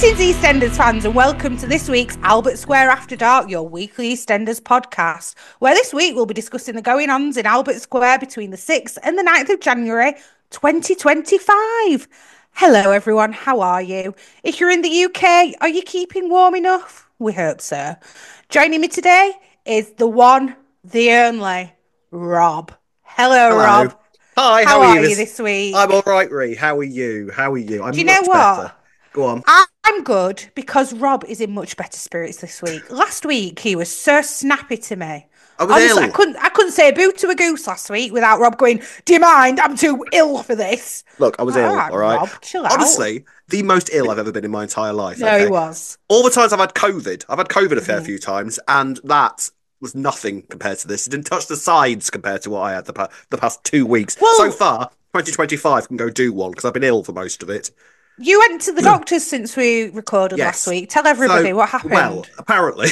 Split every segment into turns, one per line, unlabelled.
Greetings, EastEnders fans, and welcome to this week's Albert Square After Dark, your weekly EastEnders podcast, where this week we'll be discussing the going-ons in Albert Square between the 6th and the 9th of January 2025. Hello, everyone. How are you? If you're in the UK, are you keeping warm enough? We hope so. Joining me today is the one, the only, Rob. Hello. Rob.
Hi,
how are you this week?
I'm all right, Ree. How are you?
Do you know what?
Better. Go on.
I'm good because Rob is in much better spirits this week. Last week he was so snappy to me.
I was ill.
I couldn't say a boo to a goose last week without Rob going, "Do you mind? I'm too ill for this."
Look, I was ill, all right?
Rob, chill out.
Honestly, the most ill I've ever been in my entire life.
No, he was.
All the times I've had COVID. I've had COVID a fair few times, and that was nothing compared to this. It didn't touch the sides compared to what I had the past 2 weeks.
Well,
so far, 2025 can go do one because I've been ill for most of it.
You went to the doctors since we recorded last week. Tell everybody what happened.
Well, apparently,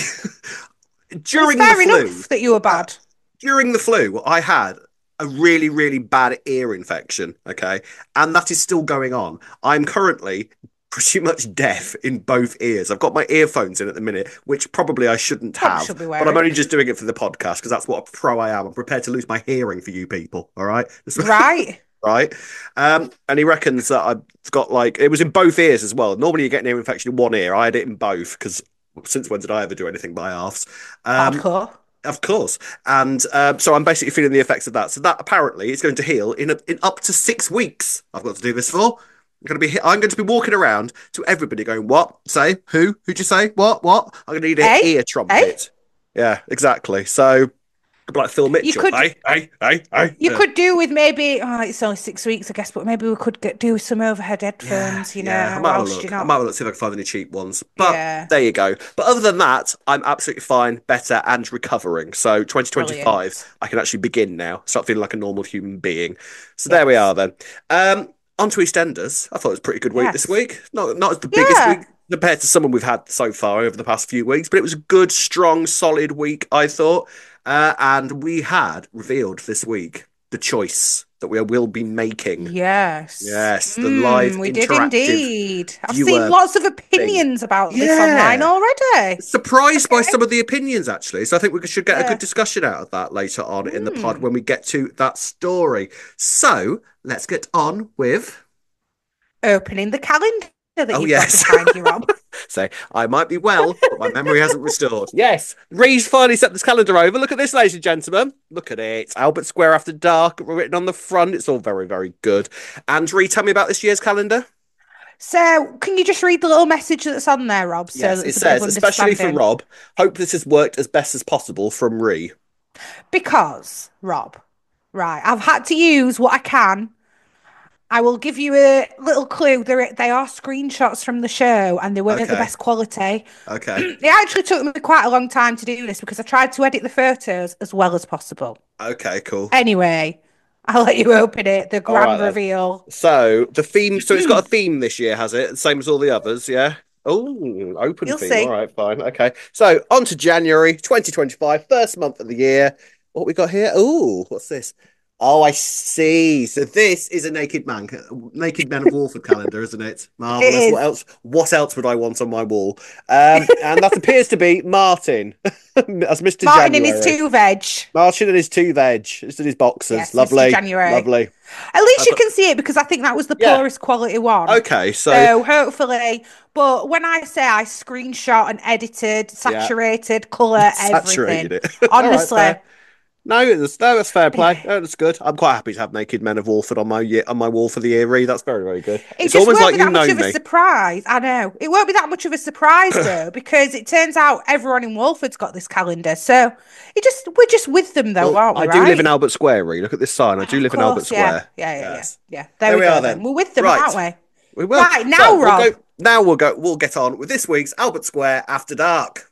during
it's fair
the flu,
enough that you were bad.
During the flu, I had a really, really bad ear infection, okay? And that is still going on. I'm currently pretty much deaf in both ears. I've got my earphones in at the minute, which probably I shouldn't have. But I'm only just doing it for the podcast because that's what a pro I am. I'm prepared to lose my hearing for you people, all right?
Right.
Right. And he reckons that I've got it was in both ears as well. Normally you get an ear infection in one ear. I had it in both because since when did I ever do anything by halves?
Hardcore.
Of course. And so I'm basically feeling the effects of that. So that apparently is going to heal in up to 6 weeks. I've got to do this for. I'm going to be walking around to everybody going, what? Say? Who? Who'd you say? What? I'm going to need an ear trumpet. Yeah, exactly. So like Phil Mitchell.
You could,
hey.
You could do with maybe, it's only 6 weeks, I guess, but maybe we could do some overhead headphones, you know.
I might have a look. I might have a look, see if I can find any cheap ones. But there you go. But other than that, I'm absolutely fine, better, and recovering. So 2025, Brilliant. I can actually begin now, start feeling like a normal human being. So there we are then. On to EastEnders. I thought it was a pretty good week this week. Not as the biggest week compared to someone we've had so far over the past few weeks, but it was a good, strong, solid week, I thought. And we had revealed this week the choice that we will be making.
Yes,
the live
we
interactive
did indeed. I've seen lots of opinions about this online already.
Surprised by some of the opinions, actually. So I think we should get a good discussion out of that later on in the pod when we get to that story. So let's get on with
opening the calendar that you've got behind you, Rob.
So I might be well, but my memory hasn't restored. Yes, Ree's finally set this calendar over. Look at this, ladies and gentlemen. Look at it. Albert Square After Dark written on the front. It's all very, very good. And Ree, tell me about this year's calendar.
So, can you just read the little message that's on there, Rob?
Yes, it says, especially for Rob, hope this has worked as best as possible from Ree.
Because, Rob, right, I've had to use what I can. I will give you a little clue. They are screenshots from the show and they weren't the best quality.
Okay.
It actually took me quite a long time to do this because I tried to edit the photos as well as possible.
Okay, cool.
Anyway, I'll let you open it. The grand reveal.
So, the theme, so it's got a theme this year, has it? Same as all the others, yeah? Oh, open
You'll
theme.
see.
All right, fine. Okay. So, on to January 2025, first month of the year. What we got here? Oh, what's this? Oh, I see. So this is a Naked Men of Walford calendar, isn't it? Marvelous.
It
is. What else would I want on my wall? And that appears to be Martin as Mr.
Martin
January.
in his two veg.
Martin in his two veg. Just in his boxers.
Yes,
lovely.
Mr. January.
Lovely.
At least you can see it because I think that was the poorest quality one.
Okay,
so hopefully. But when I say I screenshot and edited, saturated, colour, everything. Honestly.
Right, No, that's fair play. No, that's good. I'm quite happy to have Naked Men of Walford on my wall for the year, Ree. That's very, very good.
It's almost like you know me. Surprise. I know. It won't be that much of a surprise though, because it turns out everyone in Walford's got this calendar. So we're just with them though, aren't we?
I do live in Albert Square, Ree. Look at this sign. I do live in Albert Square.
Yeah. There we go then. We're with them, aren't we?
We will.
Right, now, Rob.
We'll get on with this week's Albert Square After Dark.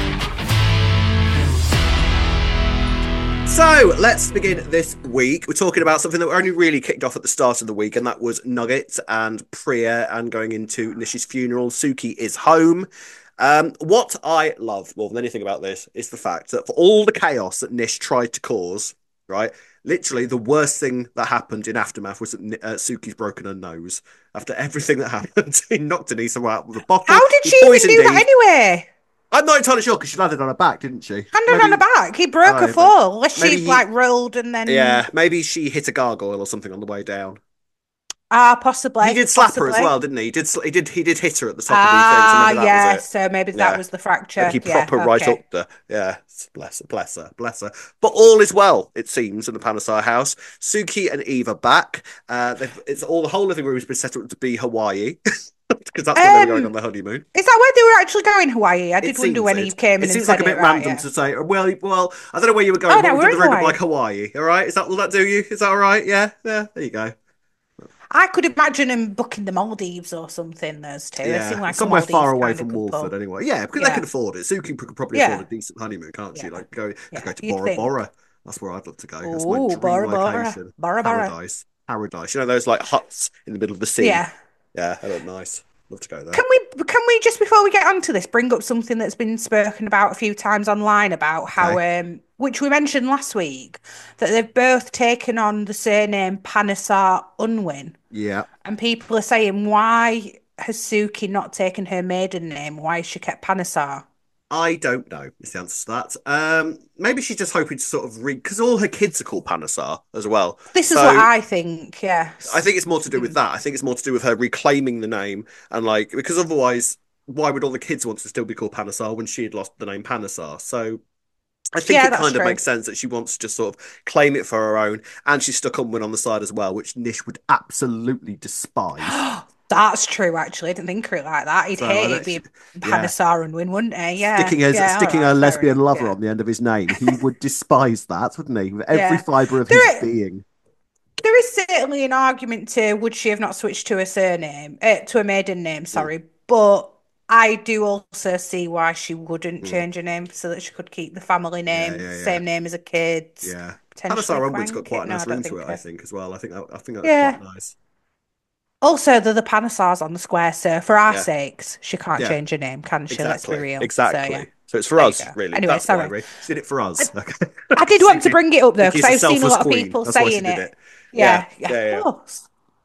So let's begin this week. We're talking about something that only really kicked off at the start of the week, and that was Nugget and Priya and going into Nish's funeral. Suki is home. What I love more than anything about this is the fact that for all the chaos that Nish tried to cause, right, Literally, the worst thing that happened in Aftermath was that Suki's broken her nose. After everything that happened, he knocked Anissa out with a bottle.
How did
He
she even
poisoned
do that
Eve.
anyway?
I'm not entirely sure because she landed on her back, didn't she?
Handed on her back. He broke her fall. Unless she like rolled and then.
Yeah, maybe she hit a gargoyle or something on the way down.
Possibly.
He did slap her as well, didn't he? He did hit her at the top of the thing. So maybe that was it.
So maybe that was the fracture.
Maybe he proper right up there. Yeah, bless her. But all is well, it seems, in the Panasar house. Suki and Eve are back. The whole living room has been set up to be Hawaii. Because that's when they were going on their honeymoon.
Is that where they were actually going, Hawaii? I did wonder when Eve came in and said it.
It seems like a bit random to say, well, I don't know where you were going, but we're going to like Hawaii, all right? Will that do you? Is that all right? Yeah, there you go.
I could imagine them booking the Maldives or something, those two.
Yeah, like somewhere far away from Walford anyway. Yeah, because they can afford it. Suki could probably afford a decent honeymoon, can't she? Like go to Bora Bora. That's where I'd love to go. That's my dream location.
Bora Bora.
Paradise. You know those like huts in the middle of the sea? Yeah, they look nice. Love to go there.
Can we just before we get onto this bring up something that's been spoken about a few times online about how which we mentioned last week, that they've both taken on the surname Panesar Unwin.
Yeah.
And people are saying, why has Suki not taken her maiden name? Why has she kept Panesar?
I don't know is the answer to that. Maybe she's just hoping to sort of because all her kids are called Panesar as well.
This is what I think, yes.
I think it's more to do with that. I think it's more to do with her reclaiming the name and like, because otherwise, why would all the kids want to still be called Panesar when she had lost the name Panesar? So I think it kind of makes sense that she wants to just sort of claim it for her own, and she's stuck Unwin on the side as well, which Nish would absolutely despise.
That's true, actually. I didn't think of it like that. He'd hate it being Panesar Unwin, wouldn't he? Yeah.
Sticking a lesbian lover on the end of his name. He would despise that, wouldn't he? With every fibre of his being.
There is certainly an argument to would she have not switched to a surname, to a maiden name, sorry. But I do also see why she wouldn't change her name so that she could keep the family name, same name as her kids.
Yeah. Panesar Unwin's got quite a nice ring to it, I think, as well. I think that's quite nice.
Also, they're the Panesars on the square, so for our sakes, she can't change her name, can she? Let's be real.
Exactly. So it's for us, really.
Anyway,
that's sorry. She did it for us.
I did want to bring it up, though, because I've seen a lot of people saying it. Yeah, of course.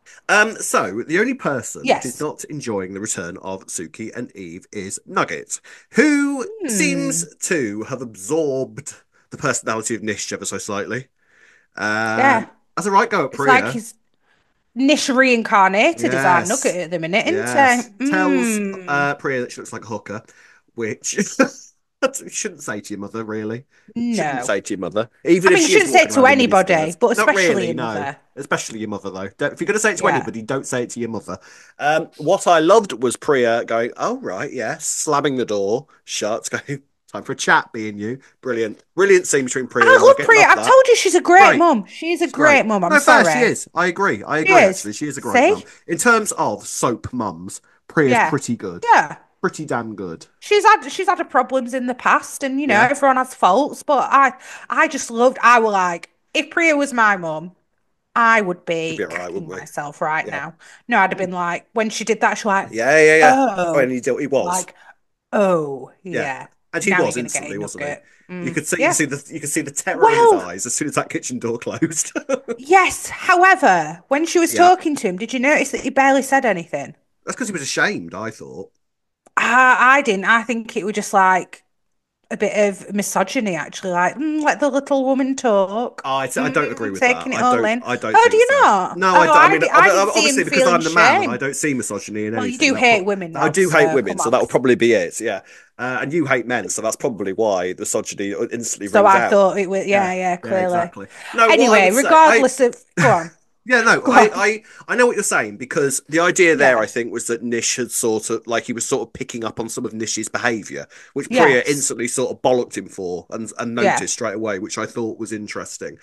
So the only person that is not enjoying the return of Suki and Eve is Nugget, who seems to have absorbed the personality of Nish ever so slightly. That's a right go at Priya. It's like he's
Nish reincarnated as our Nugget at the minute, isn't
he? Tells Priya that she looks like a hooker, which you shouldn't say to your mother, really.
No.
Shouldn't say to your mother. Even if
you shouldn't say it to anybody, but especially your mother.
No. Especially your mother, though. If you're going to say it to anybody, don't say it to your mother. What I loved was Priya going, oh, right, yes, slamming the door shut, going, time for a chat, being you. Brilliant scene between Priya and
Nugget. Priya. I've told you she's a great mum. She's a great mum. I'm sorry.
She is. I agree, actually. She is a great mum. In terms of soap mums, Priya's pretty good.
Yeah.
Pretty damn good.
She's had her problems in the past, and everyone has faults. But I just loved. I was like, if Priya was my mum, I would be kicking myself right now. No, I'd have been like, when she did that, she was like,
oh, and he was
like, oh yeah.
And he was instantly, wasn't he? You could see the terror in his eyes as soon as that kitchen door closed.
Yes. However, when she was talking to him, did you notice that he barely said anything?
That's because he was ashamed, I thought.
I didn't. I think it was just like a bit of misogyny, actually. Like, let the little woman talk.
I don't agree with that.
Taking it all in.
I don't.
Oh, do you not?
No, I don't. I mean, obviously because I'm the man, I don't see misogyny in anything.
Well, you do hate women.
I do hate women, so that will probably be it. Yeah. And you hate men, so that's probably why the misogyny instantly rings out. So I
thought it was, clearly.
Yeah, exactly. No,
anyway, regardless of... Go on.
Yeah, no, I know what you're saying, because the idea there, I think, was that Nish had sort of, like, he was sort of picking up on some of Nish's behaviour, which Priya instantly sort of bollocked him for and noticed straight away, which I thought was interesting.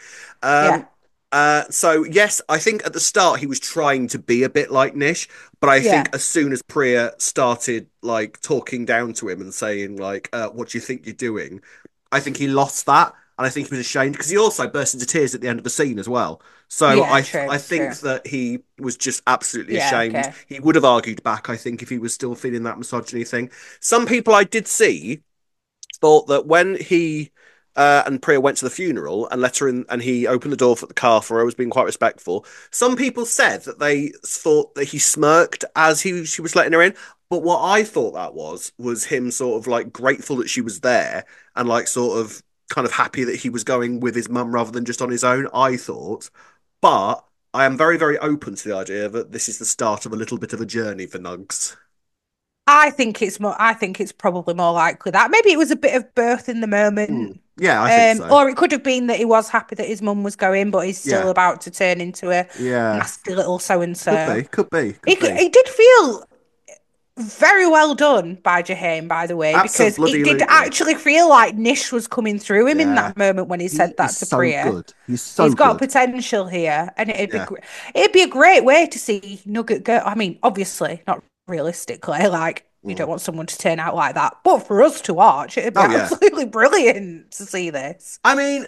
So, yes, I think at the start he was trying to be a bit like Nish, but I think as soon as Priya started, like, talking down to him and saying, like, what do you think you're doing? I think he lost that. And I think he was ashamed because he also burst into tears at the end of the scene as well. So I think that he was just absolutely ashamed. Okay. He would have argued back, I think, if he was still feeling that misogyny thing. Some people I did see thought that when he and Priya went to the funeral and let her in, and he opened the door for the car for her, was being quite respectful. Some people said that they thought that he smirked as she was letting her in. But what I thought that was him sort of like grateful that she was there and like sort of kind of happy that he was going with his mum rather than just on his own, I thought. But I am very, very open to the idea that this is the start of a little bit of a journey for Nugs.
I think it's more. I think it's probably more likely that maybe it was a bit of birth in the moment,
Yeah, I think so.
or it could have been that he was happy that his mum was going, but he's still
Yeah,
about to turn into a
yeah.
nasty little so and
Could
so.
be, could be, could
It
be.
it did feel very well done by Jaheim, by the way, because it did
Absolutely.
actually feel like Nish was coming through him in
Yeah.
that moment when he
He
said
is
that to
so
Priya.
good. He's so
He's got
good.
potential here, and
Yeah.
it'd be a great way to see Nugget go. I mean, obviously not realistically, like you
Mm.
don't want someone to turn out like that, but for us to watch, it'd be
Oh yeah.
absolutely brilliant to see this.
I mean,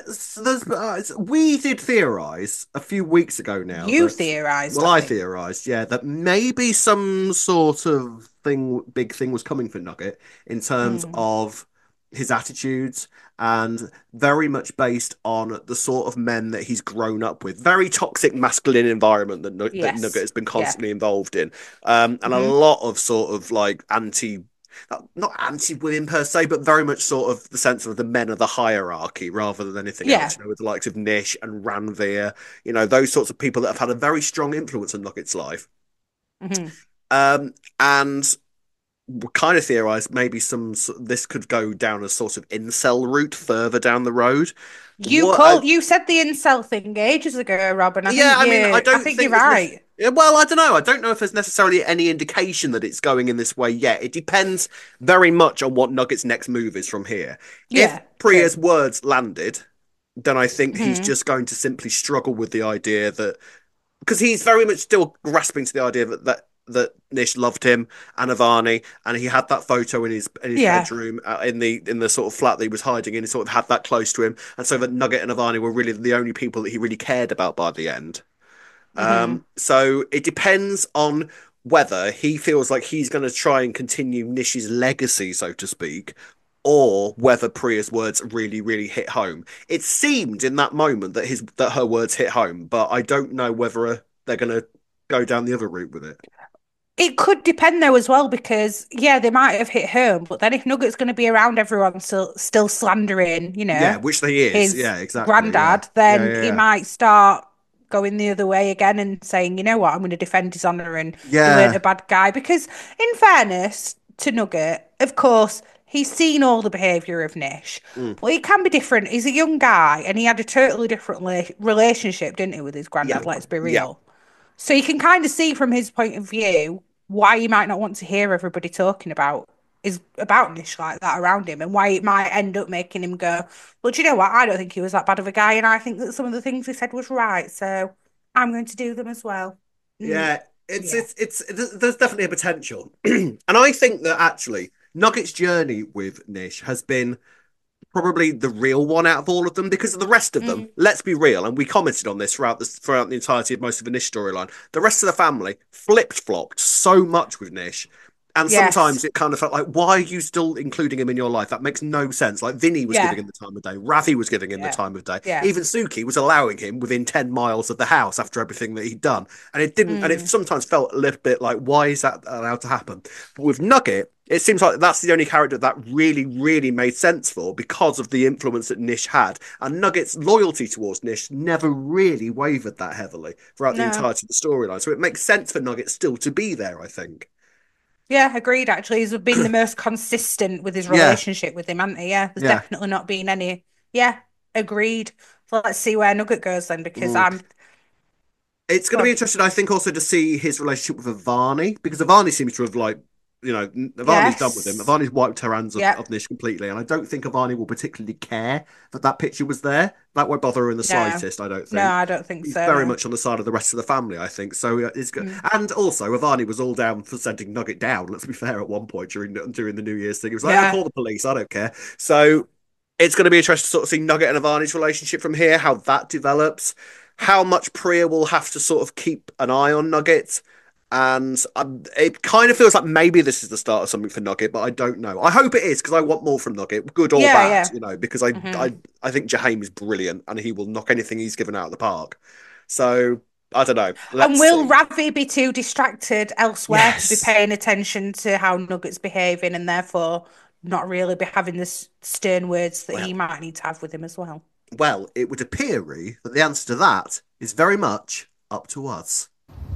we did theorize a few weeks ago now
You
that,
theorized,
well,
I
I
think.
theorized, yeah, that maybe some sort of big thing was coming for Nugget in terms
Mm.
of his attitudes and very much based on the sort of men that he's grown up with. Very toxic masculine environment that Nugget
Yes.
has been
Yeah.
constantly involved in. And a
Hmm.
lot of sort of like not anti-women per se, but very much sort of the sense of the men of the hierarchy rather than anything else.
Yeah.
You know, with the likes of Nish and Ranveer, you know, those sorts of people that have had a very strong influence on Nugget's life.
Hmm.
And we kind of theorized maybe this could go down a sort of incel route further down the road. What I
You said the incel thing ages ago, Rob, and
Yeah, I mean,
I think you're right.
well, I don't know. I don't know if there's necessarily any indication that it's going in this way yet. It depends very much on what Nugget's next move is from here. If
Yeah, true.
Priya's words landed, then I think he's
Hmm.
just going to simply struggle with the idea that, because he's very much still grasping to the idea that Nish loved him and Avani, and he had that photo in his
Yeah.
bedroom in the sort of flat that he was hiding in. He sort of had that close to him, and so that Nugget and Avani were really the only people that he really cared about by the end.
Hmm.
So it depends on whether he feels like he's going to try and continue Nish's legacy, so to speak, or whether Priya's words really, really hit home. It seemed in that moment that her words hit home, but I don't know whether they're going to go down the other route with it.
It could depend though as well because yeah, they might have hit home, but then if Nugget's going to be around everyone still slandering,
Yeah, which they is.
his
Yeah, exactly. Yeah,
granddad,
yeah,
then
yeah,
he
yeah.
might start going the other way again and saying, you know what, I'm going to defend his honor and he weren't
Yeah.
a bad guy. Because in fairness to Nugget, of course, he's seen all the behaviour of Nish,
Mm.
but he can be different. He's a young guy and he had a totally different relationship, didn't he, with his
Yeah.
granddad? Let's be
Yeah.
real. So you can kind of see from his point of view why he might not want to hear everybody talking about Nish like that around him and why it might end up making him go, well, do you know what? I don't think he was that bad of a guy, and I think that some of the things he said was right, so I'm going to do them as well. Mm,
Yeah,
yeah.
there's definitely a potential, and I think that actually Nugget's journey with Nish has been probably the real one out of all of them because the rest of them,
Mm,
let's be real, and we commented on this throughout the entirety of most of the Nish storyline. The rest of the family flipped flopped so much with Nish. And sometimes
yes.
it kind of felt like, why are you still including him in your life? That makes no sense. Like Vinny was
Yeah.
giving him the time of day, Ravi was giving him the
Yeah.
time of day,
Yeah.
even Suki was allowing him within 10 miles of the house after everything that he'd done. And it didn't, and it
Mm,
sometimes felt a little bit like, why is that allowed to happen? But with Nugget, it seems like that's the only character that really, really made sense for because of the influence that Nish had. And Nugget's loyalty towards Nish never really wavered that heavily throughout the
no.
entirety of the storyline. So it makes sense for Nugget still to be there, I think.
Yeah, agreed. Actually, he's been the most consistent with his
Yeah,
relationship with him, hasn't he? Yeah, there's
yeah.
definitely not been any. Yeah, agreed. So let's see where Nugget goes then, because
Mm.
I'm.
It's going
Go
to be
on.
interesting, I think, also to see his relationship with Avani because Avani seems to have Avani's done with him.
Yes.
Avani's wiped her hands
Yeah.
of Nish completely, and I don't think Avani will particularly care that that picture was there. That won't bother her in the
No.
slightest. I don't
No,
think.
I don't think
He's
so.
very
No.
much on the side of the rest of the family, I think. So it's good.
Mm.
And also, Avani was all down for sending Nugget down. Let's be fair. At one point during the New Year's thing, he was like, "I
Yeah.
call the police. I don't care." So it's going to be interesting to sort of see Nugget and Avani's relationship from here, how that develops, how much Priya will have to sort of keep an eye on Nugget, And it kind of feels like maybe this is the start of something for Nugget, but I don't know. I hope it is because I want more from Nugget, good or
Yeah,
bad,
yeah.
because I think Jaheim is brilliant and he will knock anything he's given out of the park. So I don't know.
And
Let's
will
see.
Ravi be too distracted elsewhere to be
Yes.
paying attention to how Nugget's behaving and therefore not really be having the stern words that he
Well,
might need to have with him as well?
well, it would appear, Ree, that the answer to that is very much up to us.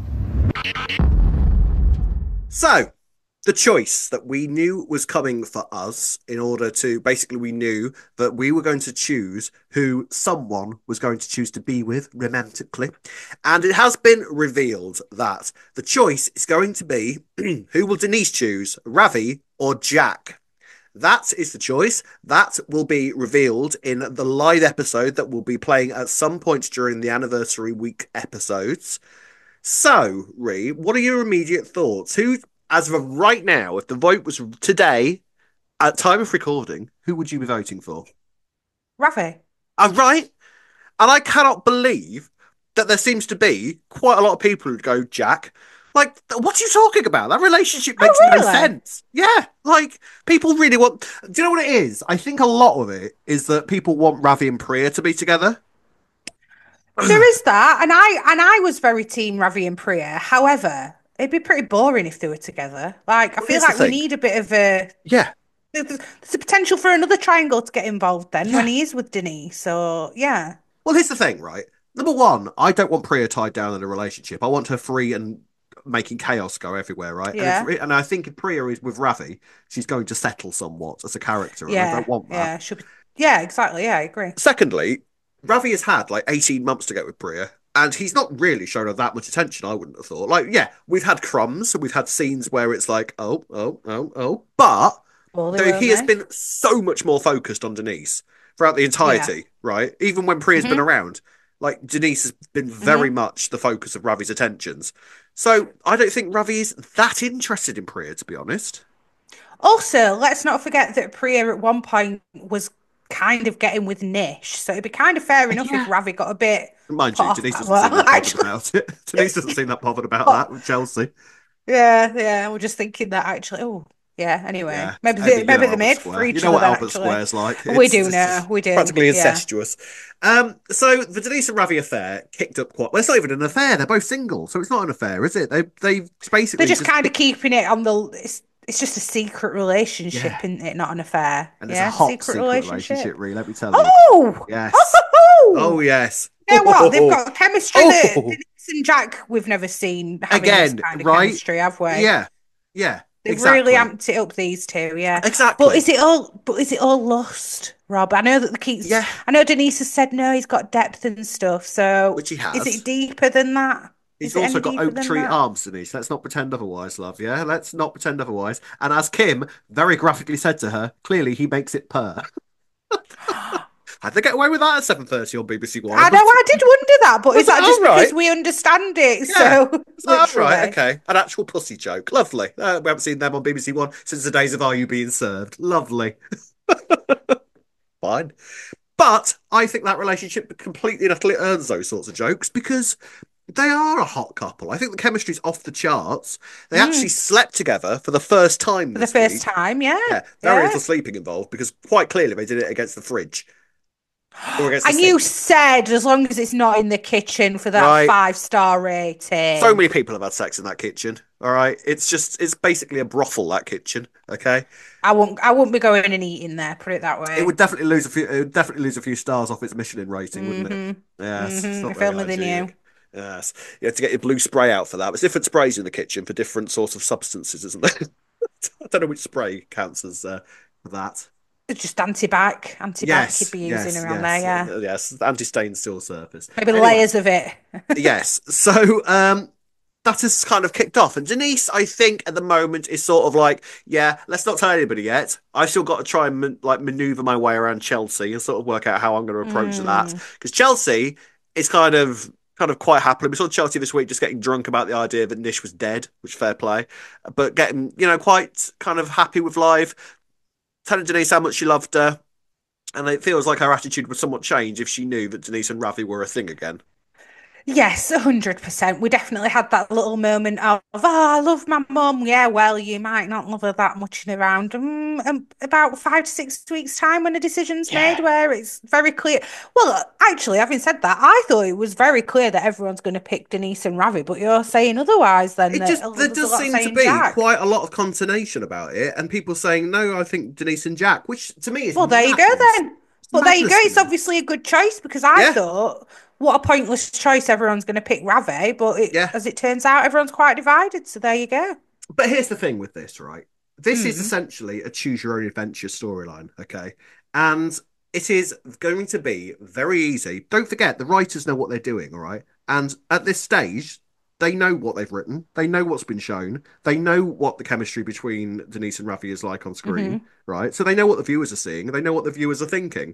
So, the choice that we knew was coming for us in order to basically, we knew that we were going to choose who someone was going to choose to be with romantically. And it has been revealed that the choice is going to be who will Denise choose, Ravi or Jack? That is the choice. That will be revealed in the live episode that will be playing at some point during the anniversary week episodes. So, Ree, what are your immediate thoughts? Who, as of right now, if the vote was today, at time of recording, who would you be voting for?
Ravi.
Right. And I cannot believe that there seems to be quite a lot of people who go, Jack. Like, what are you talking about? That relationship makes
Oh,
no
really?
sense. Yeah, like people really want. Do you know what it is? I think a lot of it is that people want Ravi and Priya to be together.
There is that, and I was very team Ravi and Priya. However, it'd be pretty boring if they were together. Like, I
Well,
feel
here's the
like we
thing.
need a bit of a.
Yeah,
There's a potential for another triangle to get involved then when
yeah.
he is with Denise. So yeah,
Well, here's the thing, right? Number one, I don't want Priya tied down in a relationship. I want her free and making chaos go everywhere, right?
yeah,
And I think if Priya is with Ravi, she's going to settle somewhat as a character, and I
yeah,
don't want that.
yeah. Should be. Yeah, exactly. Yeah, I agree.
Secondly, Ravi has had like 18 months to get with Priya, and he's not really shown her that much attention, I wouldn't have thought. Like, yeah, we've had crumbs, we've had scenes where it's like, oh, oh, oh, oh. But
Well, they
though
won't
he has
they?
been so much more focused on Denise throughout the
Yeah.
entirety, right? Even when Priya's been
hmm
around, like Denise has been very
hmm
much the focus of Ravi's attentions. So I don't think Ravi is that interested in Priya, to be honest.
Also, let's not forget that Priya at one point was kind of getting with Nish, so it'd be kind of fair enough if
Yeah.
Ravi got a bit
Mind
put
you,
off.
Denise doesn't seem
Well,
that bothered
actually,
about it. Denise doesn't seem that bothered about
but
that with Chelsea.
yeah, yeah, we're just thinking that actually. Oh, yeah. Anyway,
Yeah, but you know
maybe they
Albert
made for
Square. You
each
know
other
what
then.
Albert
Actually,
Square's like.
we
It's
do
just
know. We do.
practically
Yeah.
incestuous. So the Denise and Ravi affair kicked up quite. Well, it's not even an affair. They're both single, so it's not an affair, is it? They
They're
basically
just
just
kind of keeping it on the. It's just a secret relationship,
yeah,
isn't it? Not an affair.
and it's a
Yeah,
hot
secret
secret relationship,
relationship.
really. Let me tell you.
Oh,
Yes. Oh
oh,
yes.
you know what? They've got chemistry that
Oh,
Denise and Jack we've never seen having this
again,
kind of
right?
chemistry, have we?
Yeah, yeah,
They've really
exactly,
amped it up, these two, yeah. But
exactly.
is it all? But is it all lust, Rob? I know that the keeps.
Yeah,
I know Denise has said no, he's got depth and stuff. So
which he
is it
has.
deeper than that?
He's
Is it
also
any
got
deeper
oak
than
tree
that?
arms, Denise. Let's not pretend otherwise, love. Yeah, let's not pretend otherwise. And as Kim very graphically said to her, clearly he makes it purr. How'd they get away with that at 7:30 on BBC One?
I know, I did wonder that, but is
Was it
that
all
just
right?
because we understand it?
Yeah.
So
All right,
literally.
okay. An actual pussy joke. Lovely. We haven't seen them on BBC One since the days of Are You Being Served? Lovely. Fine. But I think that relationship completely and utterly earns those sorts of jokes because they are a hot couple. I think the chemistry's off the charts. They actually
Mm,
slept together for the first time
for the
this
first
week.
time, yeah,
Yeah, very
yeah.
little sleeping involved because quite clearly they did it against the fridge or against the
And you
sink.
said as long as it's not in the kitchen for that
Right.
5-star
So
rating.
many people have had sex in that kitchen. All right. It's basically a brothel, that kitchen. Okay.
I won't be going and eating there, put it that
It
way.
would definitely lose a few. It would definitely lose a few stars off its Michelin rating, wouldn't it? Yes, it's not
If
very
only they knew.
hygienic. Yes, you have to get your blue spray out for that. There's different sprays in the kitchen for different sorts of substances, isn't there? I don't know which spray counts as for that.
It's just anti-bac you'd
Yes,
be using
yes,
around there,
yes,
yeah.
yes. Anti-stain still surface.
Maybe
Anyway,
layers of it.
yes. So that has kind of kicked off. And Denise, I think, at the moment is sort of like, yeah, let's not tell anybody yet. I've still got to try and like maneuver my way around Chelsea and sort of work out how I'm going to approach that
Mm.
because Chelsea is kind of quite happily. We saw Chelsea this week just getting drunk about the idea that Nish was dead, which fair play, but getting quite kind of happy with life, telling Denise how much she loved her. And it feels like her attitude would somewhat change if she knew that Denise and Ravi were a thing again.
Yes, 100%. We definitely had that little moment of, I love my mum. Yeah, well, you might not love her that much in around about 5 to 6 weeks' time when a decision's
Yeah.
made where it's very clear. Well, actually, having said that, I thought it was very clear that everyone's going to pick Denise and Ravi, but you're saying otherwise, then
It just there
there's a
does
lot
seem to
saying
be
Jack.
quite a lot of consternation about it, and people saying no. I think Denise and Jack, which to me is
Well, there you go
madness.
then.
It's
But there you go.
madness to
It's
me.
obviously a good choice because I
Yeah,
thought, what a pointless choice. Everyone's going to pick Ravi, but
yeah.
as it turns out, everyone's quite divided. So there you go.
But here's the thing with this, right? This is
Mm.
essentially a choose your own adventure storyline, okay? And it is going to be very easy. Don't forget, the writers know what they're doing, all right? And at this stage, they know what they've written, they know what's been shown, they know what the chemistry between Denise and Ravi is like on screen,
Hmm.
right? So they know what the viewers are seeing, they know what the viewers are thinking.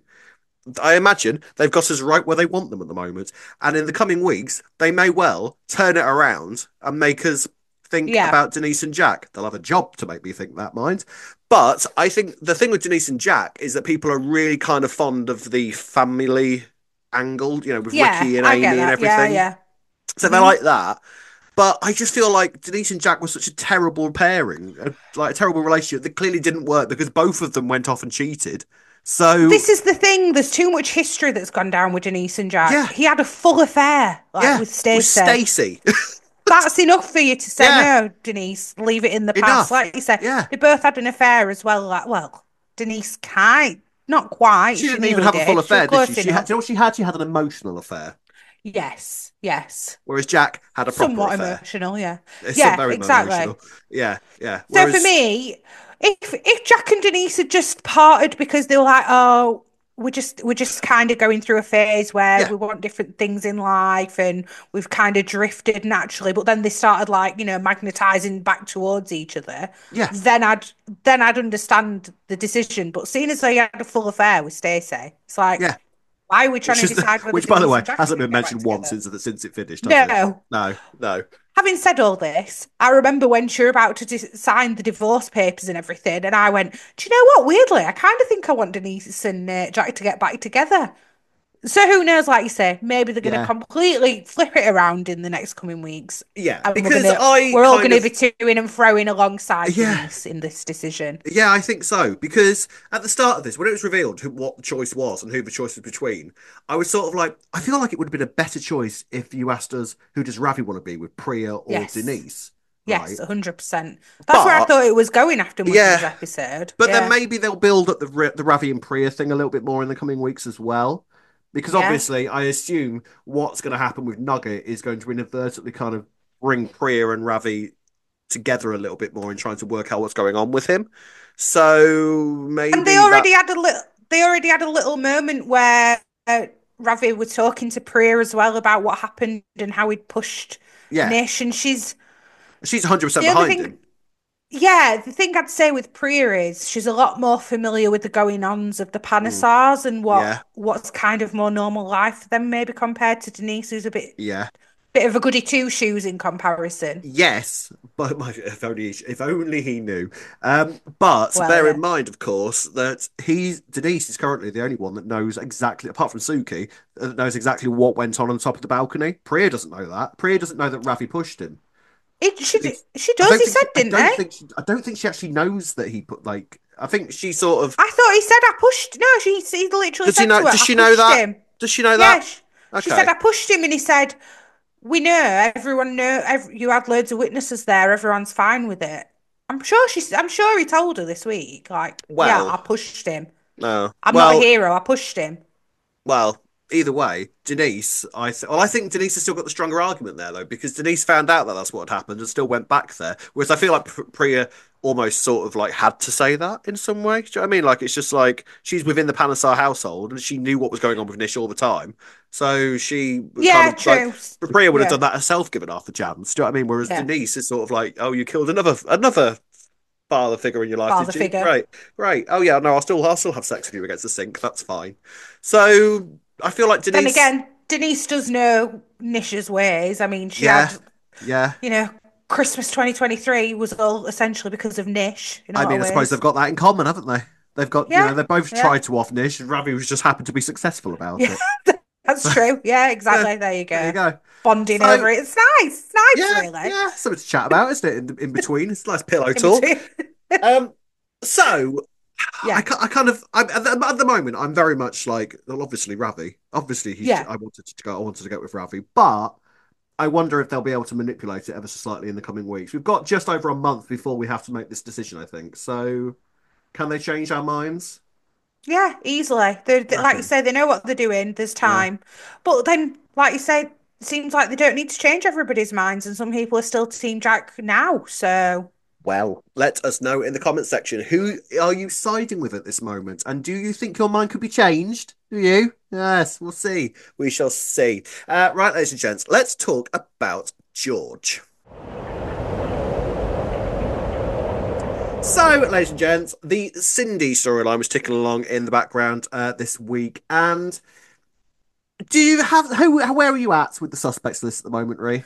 I imagine they've got us right where they want them at the moment. And in the coming weeks, they may well turn it around and make us think
Yeah.
about Denise and Jack. They'll have a job to make me think that, mind. But I think the thing with Denise and Jack is that people are really kind of fond of the family angle, with
Yeah,
Ricky and
I get
Amy and
that. Yeah,
everything.
yeah.
So they
Hmm.
like that. But I just feel like Denise and Jack was such a terrible pairing, like a terrible relationship that clearly didn't work because both of them went off and cheated. So
This is the thing. There's too much history that's gone down with Denise and Jack.
yeah,
He had a full affair, like
yeah,
with
with
Stacey.
Stacey.
That's enough for you to say,
Yeah,
no, Denise, leave it in the past.
enough.
Like you said,
Yeah.
they both had an affair as well. Like, well, Denise kind, not quite.
She
She
didn't even
nearly
have a full
did. She was
affair, did she?
close
She had,
enough.
do you know what she had? She had an emotional affair,
Yes, yes.
whereas Jack had a proper
Somewhat
affair.
emotional, yeah.
It's
Yeah,
very
exactly.
emotional. Yeah, yeah.
So for
Whereas,
me, if Jack and Denise had just parted because they were like, oh, we're just kind of going through a phase where
yeah,
we want different things in life and we've kind of drifted naturally, but then they started like, magnetizing back towards each other,
yeah,
then I'd understand the decision. But seeing as though you had a full affair with Stacey, it's like,
yeah.
why are we trying
Which
to
is
decide whether
which, by the
Denise
way,
and Jack are
hasn't
going
been
to get back
mentioned once
together?
since it finished, has it?
No.
No, no.
Having said all this, I remember when she were about to sign the divorce papers and everything, and I went, "Do you know what? Weirdly, I kind of think I want Denise and Jack to get back together." So who knows? Like you say, maybe they're going to
Yeah,
completely flip it around in the next coming weeks,
yeah.
and
Because I
we're all
kind
going to
of
be toing and froing alongside
yeah.
Denise in this decision.
Yeah, I think so. Because at the start of this, when it was revealed what the choice was and who the choice was between, I was sort of like, I feel like it would have been a better choice if you asked us who does Ravi want to be with, Priya or
Yes,
Denise,
yes,
right?
100%. That's where I
But
thought it was going after Monday's
yeah,
episode.
but then
Yeah,
maybe they'll build up the Ravi and Priya thing a little bit more in the coming weeks as well. Because
yeah.
obviously, I assume what's going to happen with Nugget is going to inadvertently kind of bring Priya and Ravi together a little bit more in trying to work out what's going on with him. So
And they
maybe that,
already had a little moment where Ravi was talking to Priya as well about what happened and how he'd pushed
yeah,
Nish. And
she's 100%
the other
behind
thing,
him.
yeah, the thing I'd say with Priya is she's a lot more familiar with the going-ons of the
Mm,
Panesars and
yeah,
what's kind of more normal life for them, maybe compared to Denise, who's a
yeah.
bit of a goody two shoes in comparison.
Yes, but if only he knew. But
Well,
bear in
yeah.
mind, of course, that Denise is currently the only one that knows exactly, apart from Suki, that knows exactly what went on top of the balcony. Priya doesn't know that. Priya doesn't know that Ravi pushed him.
It, she
Denise,
she
I
does,
don't
he
think
said, didn't they?
I don't think she actually knows that he put like. I think she sort of
I thought he said I pushed. No, he literally
does. She
said
know?
to her,
Does
I
she know
pushed
that?
him.
Does she know
Yeah,
that?
she said
Okay.
I pushed him, and he said, "We know, everyone know, you had loads of witnesses there. Everyone's fine with it." I'm sure he told her this week, like, yeah,
Well,
I pushed him.
no.
I'm not a
Well,
hero. I pushed him.
Well, either way, Denise, I think Denise has still got the stronger argument there though, because Denise found out that that's what had happened and still went back there. Whereas I feel like Priya almost sort of like had to say that in some way. Do you know what I mean? Like it's just like she's within the Panesar household and she knew what was going on with Nish all the time. So she kind
Yeah,
of like
true.
Priya would have
Yeah,
done that herself, given half the chance. Do you know what I mean? Whereas
yeah.
Denise is sort of like, oh, you killed another father figure in your life,
Father
did you?
figure.
Great, great. Oh yeah, no, I'll still have sex with you against the sink. That's fine. So I feel like
Then
Denise,
again, Denise does know Nisha's ways. I mean, she
yeah,
had,
yeah.
you know, Christmas 2023 was all essentially because of Nish in a
I
lot
mean,
of
I suppose they've
ways.
got that in common, haven't they? They've got,
Yeah,
they both
yeah.
tried to off Nish, and Ravi was just happened to be successful about
Yeah,
it.
That's true. Yeah, exactly. There you
There you
go.
go.
Bonding
So
over it. It's nice. It's nice,
yeah,
really.
yeah, something to chat about, isn't it? In between, it's a nice pillow
In
talk.
between.
Um, so
Yeah.
I kind of at the moment I'm very much like, well, obviously Ravi. Obviously
Yeah.
I wanted to go. I wanted to go with Ravi, but I wonder if they'll be able to manipulate it ever so slightly in the coming weeks. We've got just over a month before we have to make this decision, I think. So can they change our minds?
Yeah, easily. Like you
Reckon.
say, they know what they're doing. There's
Yeah.
time. But then, like you say, it seems like they don't need to change everybody's minds, and some people are still Team Jack now. So,
Well, let us know in the comment section, who are you siding with at this moment? And do you think your mind could be changed? Do you? Yes, we'll see. We shall see. Right, ladies and gents, let's talk about George. So, ladies and gents, the Cindy storyline was ticking along in the background this week. And do you have where are you at with the suspects list at the moment, Ree?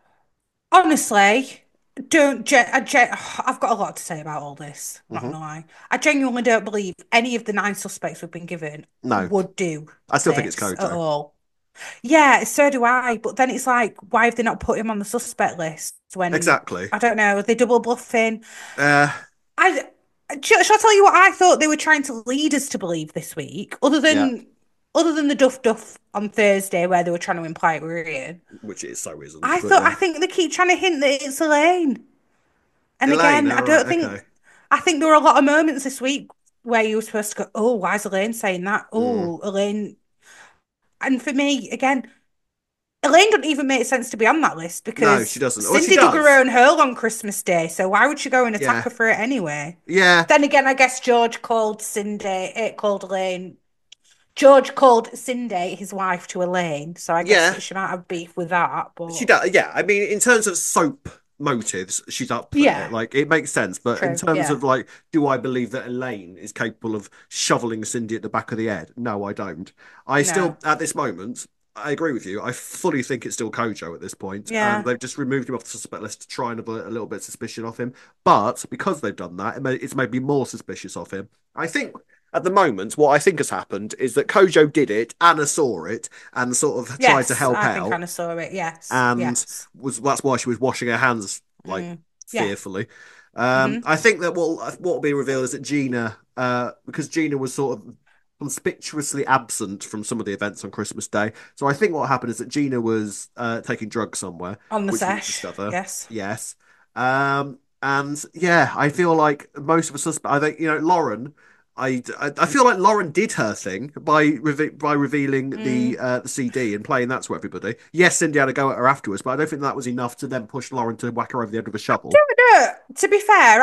honestly, don't. I've got a lot to say about all this. I'm not
Hmm.
gonna lie. I genuinely don't believe any of the nine suspects we've been given
No,
would do
I still think it's
this at
Kojo.
all. Yeah, so do I. But then it's like, why have they not put him on the suspect list when
Exactly.
I don't know, they double bluffing?
Uh,
I shall I tell you what I thought they were trying to lead us to believe this week,
yeah,
other than the duff on Thursday where they were trying to imply it were Ian.
which it so isn't,
I
but
thought
yeah.
I think they keep trying to hint that it's Elaine. And
Elaine,
again,
all right, okay.
I think there were a lot of moments this week where you were supposed to go, oh, why is Elaine saying that?
Mm.
Oh, Elaine. And for me, again, Elaine doesn't even make sense to be on that list
No, she
because
doesn't. Well, she
Cindy dug her
does.
own hole on Christmas Day, so why would she go and attack
Yeah,
her for it anyway?
yeah,
Then again, I guess George called called Elaine. George called Cindy his wife to Elaine, so I guess
yeah.
that she might have beef with that,
She
but
does. Yeah, I mean, in terms of soap motives, she's up there.
yeah,
Like, it makes sense. But in
true,
terms
yeah,
of like, do I believe that Elaine is capable of shoveling Cindy at the back of the head? No, I don't. I
no,
still, at this moment, I agree with you. I fully think it's still Kojo at this point, and
yeah,
they've just removed him off the suspect list to try and avert a little bit of suspicion of him. But because they've done that, it's made me more suspicious of him. I think at the moment, what I think has happened is that Kojo did it, Anna saw it, and sort of tried to
yes,
help
I think
out,
Anna saw it, yes,
and
yes,
was that's why she was washing her hands like
yeah,
fearfully.
mm-hmm.
I think that what will be revealed is that Gina, because Gina was sort of conspicuously absent from some of the events on Christmas Day. So I think what happened is that Gina was taking drugs somewhere,
On the
which we'll
sesh,
discover.
yes,
Yes. And yeah, I feel like most of the suspect. I think Lauren. I feel like Lauren did her thing by revealing
mm.
the CD and playing that to everybody. Yes, Cindy had a go at her afterwards, but I don't think that was enough to then push Lauren to whack her over the head with a shovel.
No, to be fair,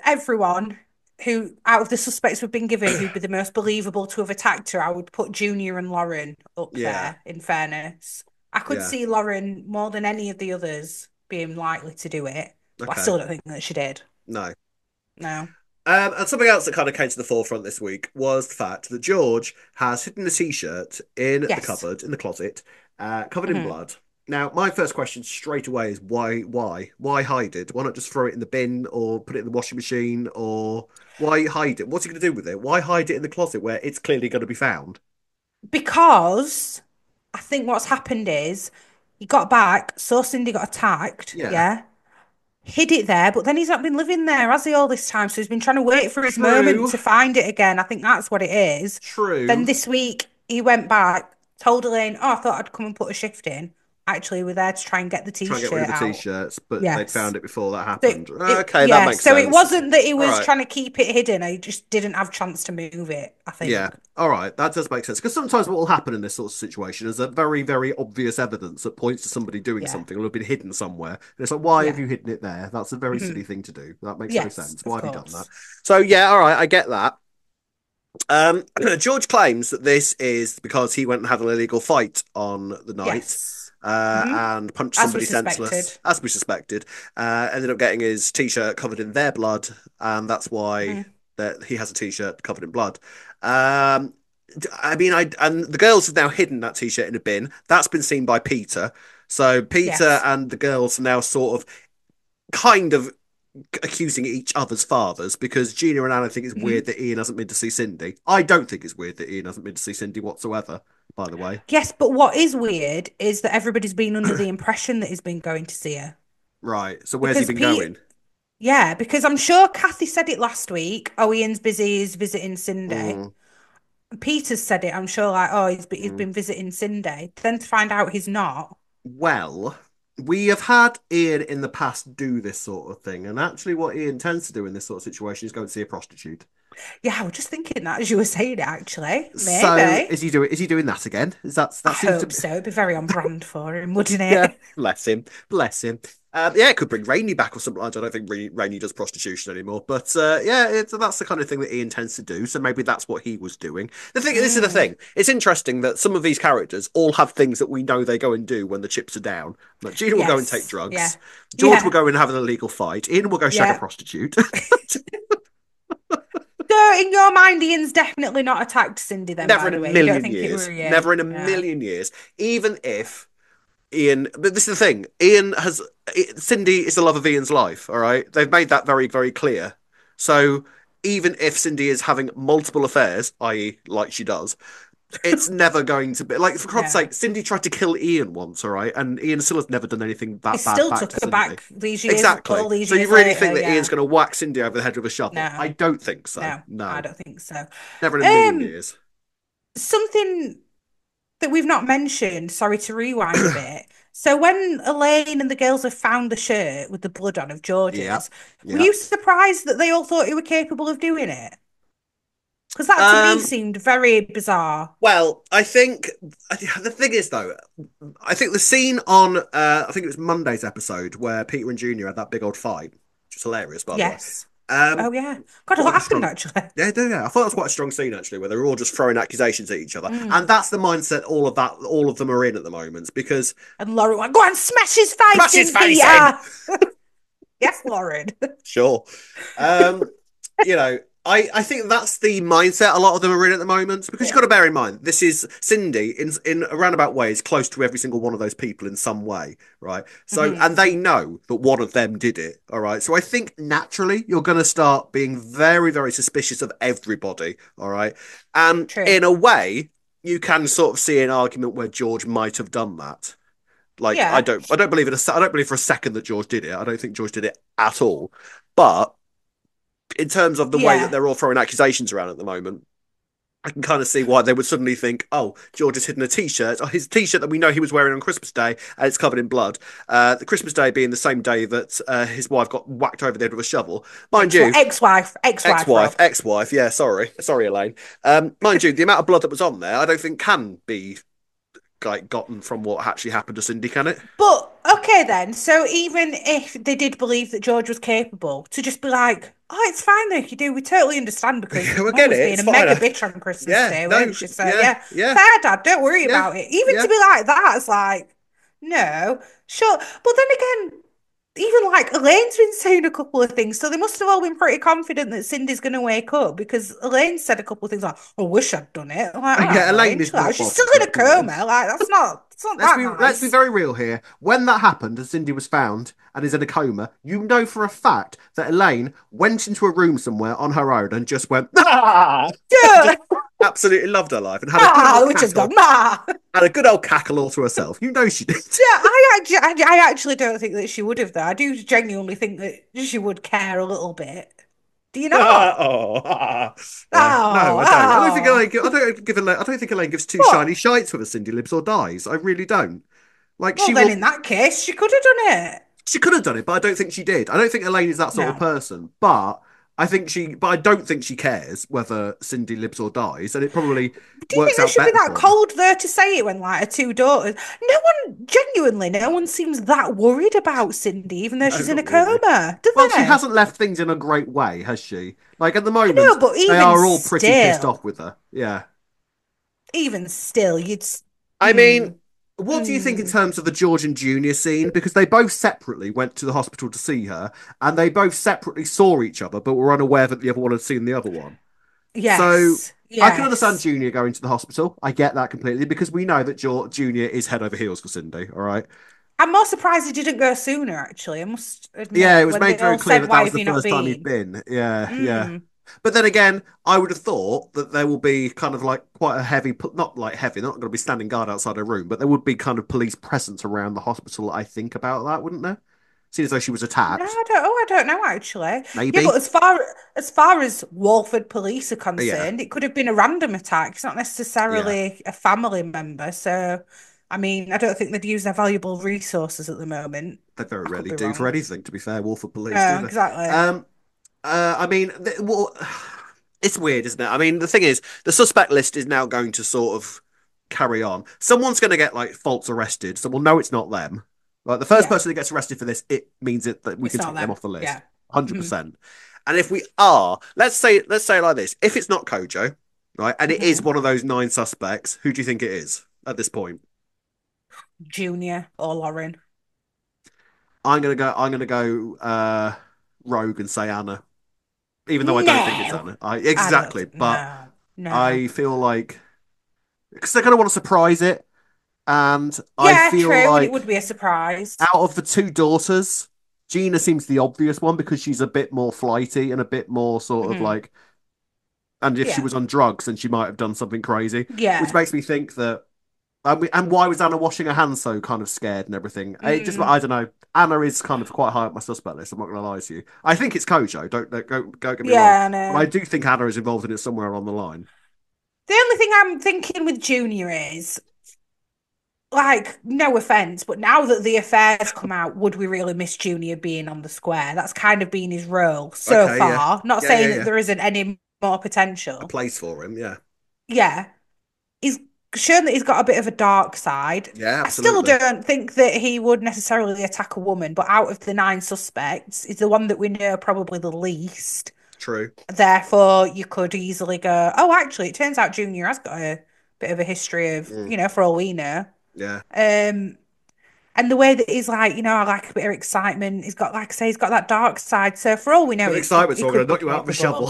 out of the suspects we've been given, who'd be the most believable to have attacked her, I would put Junior and Lauren up
Yeah,
there, in fairness. I could
yeah,
see Lauren more than any of the others being likely to do it, but I
okay,
still don't think that she did.
no.
No.
And something else that kind of came to the forefront this week was the fact that George has hidden a T-shirt in the
Yes.
cupboard, in the closet, covered in
Hmm.
blood. Now, my first question straight away is why hide it? Why not just throw it in the bin or put it in the washing machine? Or why hide it? What's he going to do with it? Why hide it in the closet where it's clearly going to be found?
Because I think what's happened is he got back, saw Cindy got attacked,
Yeah,
yeah, hid it there, but then he's not been living there, has he, all this time? So he's been trying to wait for his moment
true,
to find it again. I think that's what it is. Then
true.
this week he went back, told Elaine, "Oh, I thought I'd come and put a shift in." Actually, we're there to try and get the
Try and get rid of
t-shirt
the
out.
t-shirts, but they'd
Yes.
found it before that
So
happened. Okay, that
yeah.
makes
So it
sense.
wasn't that he
All
was
right.
trying to keep it hidden. He just didn't have chance to move it, I
Yeah.
think.
All right. That does make sense. Because sometimes what will happen in this sort of situation is a very, very obvious evidence that points to somebody doing
Yeah.
something will have been hidden somewhere. And it's like, why have
Yeah.
you hidden it there? That's a very
Hmm.
silly thing to do. That makes no
Yes,
sense.
of
Why have you done that?
course.
So, yeah, all right. I get that. George claims that this is because he went and had an illegal fight on the night
Yes. Hmm.
and punched
As we
somebody senseless,
suspected.
as we suspected. Ended up getting his t-shirt covered in their blood, and that's why
Hmm.
that he has a t-shirt covered in blood. Um, I mean, I and the girls have now hidden that t-shirt in a bin. That's been seen by Peter. So Peter
Yes.
and the girls are now sort of kind of accusing each other's fathers because Gina and Anna think it's weird
Hmm.
that Ian hasn't been to see Cindy. I don't think it's weird that Ian hasn't been to see Cindy whatsoever. by the way.
Yes, but what is weird is that everybody's been under the impression that he's been going to see her.
Right. So where's he
Because
been going?
Yeah, because I'm sure Kathy said it last week. Oh, Ian's busy, he's visiting Cindy.
Mm,
Peter's said it, I'm sure, like, oh, he's
mm.
been visiting Cindy. Then to find out he's not.
Well, we have had Ian in the past do this sort of thing, and actually, what Ian tends to do in this sort of situation is go and see a prostitute.
Yeah, I was just thinking that as you were saying it, actually.
So,
Maybe.
Is he doing that again? Is
I
that seems to
hope
be?
so. It'd be very on brand for him, wouldn't
Yeah,
it?
bless him, bless him. Yeah, it could bring Rainey back or something. I don't think Rainey does prostitution anymore, but yeah, that's the kind of thing that Ian tends to do. So maybe that's what he was doing. This is the
Mm,
thing. It's interesting that some of these characters all have things that we know they go and do when the chips are down. Like Gina will go and take
yes. Yeah.
drugs. George will
Yeah.
go and have an illegal fight. Ian will go shag a
Yeah.
prostitute.
So in your mind, Ian's definitely not attacked Cindy then,
Never
by
in a
the way. You don't
million
think it
years.
were
Never
Ian?
in a
Yeah.
million years. Even if Ian, but this is the thing. Cindy is the love of Ian's life. All right, they've made that very, very clear. So even if Cindy is having multiple affairs, i.e., like she does, it's never going to be like for God's
Yeah.
sake. Cindy tried to kill Ian once, all right, and Ian still has never done anything
He
that bad
still
back to
took her
Cindy.
back these years,
Exactly.
all these
So you
years
really think
later.
that Ian's
Yeah.
going to whack Cindy over the head with a shovel? I
No,
don't think so.
no, I
No,
don't think so.
never in a million
Um,
years.
Something that we've not mentioned, sorry to rewind a bit. So when Elaine and the girls have found the shirt with the blood on of
Yeah,
George's, were
yeah.
you surprised that they all thought he were capable of doing it? Because that to me
Um,
seemed very bizarre.
Well, I think the thing is though, I think the scene on I think it was Monday's episode where Peter and Junior had that big old fight, which was hilarious by the way.
Yes.
Um,
Oh yeah. God, a
quite
lot
a
happened
strong,
actually.
yeah. I thought it was quite a strong scene actually, where they were all just throwing accusations at each other,
Mm.
and that's the mindset all of them are in at the moment because
And Lauren went, go on, smash his face
smash his
in,
face in.
Peter. Yes, Lauren.
Sure. Um, you know, I think that's the mindset a lot of them are in at the moment because you've got
Yeah.
to bear in mind this is Cindy in a roundabout way is close to every single one of those people in some way, right? So
Hmm.
and they know that one of them did it, all right. So I think naturally you're going to start being very, very suspicious of everybody, all right. And
True.
in a way, you can sort of see an argument where George might have done that. Like
Yeah.
I don't believe I don't believe for a second that George did it. I don't think George did it at all. But in terms of the way that
Yeah.
they're all throwing accusations around at the moment, I can kind of see why they would suddenly think, "Oh, George has hidden a T-shirt. Oh, his T-shirt that we know he was wearing on Christmas Day, and it's covered in blood. The Christmas Day being the same day that his wife got whacked over the head with a shovel, mind you."
Ex-wife, Rob.
Ex-wife, yeah, sorry, Elaine. Mind you, the amount of blood that was on there, I don't think can be like gotten from what actually happened to Cindy, can it?
But okay then. So even if they did believe that George was capable, to just be like, "Oh, it's fine though, you do. We totally understand because
We
Mum
get
was
it.
being
It's
a
fine.
mega bitch on Christmas
Yeah,
Day,
no,
weren't she? So
yeah,
yeah,
yeah,
fair, Dad. Don't worry
yeah,
about it. Even
yeah.
to be like that, it's like, no, sure. But then again, even like Elaine's been saying a couple of things, so they must have all been pretty confident that Cindy's going to wake up because Elaine said a couple of things like, "I wish I'd done it." I'm like, all right,
Yeah, Elaine
Elaine,
is
chill out.
not
She's
bothered
still in a
at all.
coma. Like that's not that
Let's be
nice.
very real here. When that happened and Cindy was found and is in a coma, you know for a fact that Elaine went into a room somewhere on her own and just went ah!
Yeah.
just absolutely loved her life and had a good old
Which has
cackle.
gone, ma.
Had a good old cackle all to herself. You know she did.
Yeah, I actually don't think that she would have though. I do genuinely think that she would care a little bit. Do you not?
Oh, no,
Oh,
I don't.
oh.
I don't think Elaine gives two
What?
shiny shites whether Cindy lives or dies. I really don't. Like
Well,
she
then
will.
in that case, she could have done it.
She could have done it, but I don't think she did. I don't think Elaine is that sort of
No.
person. But I don't think she cares whether Cindy lives or dies, and it probably
Do you
works
think they
out
should be
better
that
for her.
cold there to say it when like her two daughters? No one seems that worried about Cindy, even though
No,
she's in a
not really.
coma, do
Well, she
they?
hasn't left things in a great way, has she? Like at the
I know,
moment,
but
they
even
are all pretty pissed
still,
off with her. Yeah.
you'd.
I mean,
Mm,
what do you think in
mm.
terms of the George and Junior scene? Because they both separately went to the hospital to see her, and they both separately saw each other, but were unaware that the other one had seen the other one. So
Yes,
I can understand
yes.
Junior going to the hospital. I get that completely because we know that Junior is head over heels for Cindy. All right.
I'm more surprised he didn't go sooner, actually. I must
Yeah,
admit,
it was
when they
made very
all
clear
said,
that that
"Why
was
have
the
you not
first time he'd
been?"
been. Yeah, yeah.
Mm.
But then again, I would have thought that there will be kind of like quite a heavy, not like heavy, not going to be standing guard outside her room, but there would be kind of police presence around the hospital. I think about that, wouldn't there? Seems as though she was
No,
attacked.
I don't. Oh, I don't know actually. Yeah, but
Maybe.
as far as Walford police are
Yeah,
concerned, it could have been a random attack. It's not
yeah.
necessarily a family member. So, I mean, I don't think they'd use their valuable resources at the moment.
They very
I could
rarely
be
do for
wrong.
anything, to be fair. Wolford Police, do
No,
they?
exactly.
Um, I mean, well, it's weird, isn't it? I mean, the thing is, the suspect list is now going to sort of carry on. Someone's going to get like false arrested, so we'll know it's not them. Like the first
Yeah,
person that gets arrested for this, it means that we
it's
can
not
take them
them.
off the list,
Yeah.
100%. And if we are, let's say it like this: if it's not Kojo, right, and it is
Hmm.
one of those 9 suspects, who do you think it is at this point?
Junior or Lauren.
I'm gonna go rogue and say Anna, even though I don't think it's
No,
Anna. I
I don't.
exactly, but
No, no.
I feel like because they're gonna want to surprise it, and I
Yeah,
feel
true, and it would
like
be a surprise.
out of the two daughters, Gina seems the obvious one because she's a bit more flighty and a bit more sort of
Hmm.
like, and if she
Yeah,
was on drugs, then she might have done something crazy, which
yeah.
makes me think that. And why was Anna washing her hands so kind of scared and everything? It just,
Mm.
I don't know. Anna is kind of quite high up my suspect list. I'm not going to lie to you. I think it's Kojo. Don't get me wrong,
Yeah,
but I
no.
do think Anna is involved in it somewhere along the line.
The only thing I'm thinking with Junior is, like, no offense, but now that the affair's come out, would we really miss Junior being on the square? That's kind of been his role so
Okay, yeah,
far. Not
yeah, yeah,
saying that
yeah.
there isn't any more
A
potential.
place for him. Yeah,
Yeah, he's shown that he's got a bit of a dark side.
yeah,
I still
absolutely.
don't think that he would necessarily attack a woman, but out of the 9 suspects, he's the one that we know probably the least.
True.
Therefore, you could easily go, oh, actually, it turns out Junior has got a bit of a history of,
Mm,
for all we know.
yeah.
Um, and the way that he's like, I like a bit of excitement. He's got, like I say, he's got that dark side. So for all we know,
But excitement,
it
so I'm going
could
to
be
knock you out with a shovel.
capable.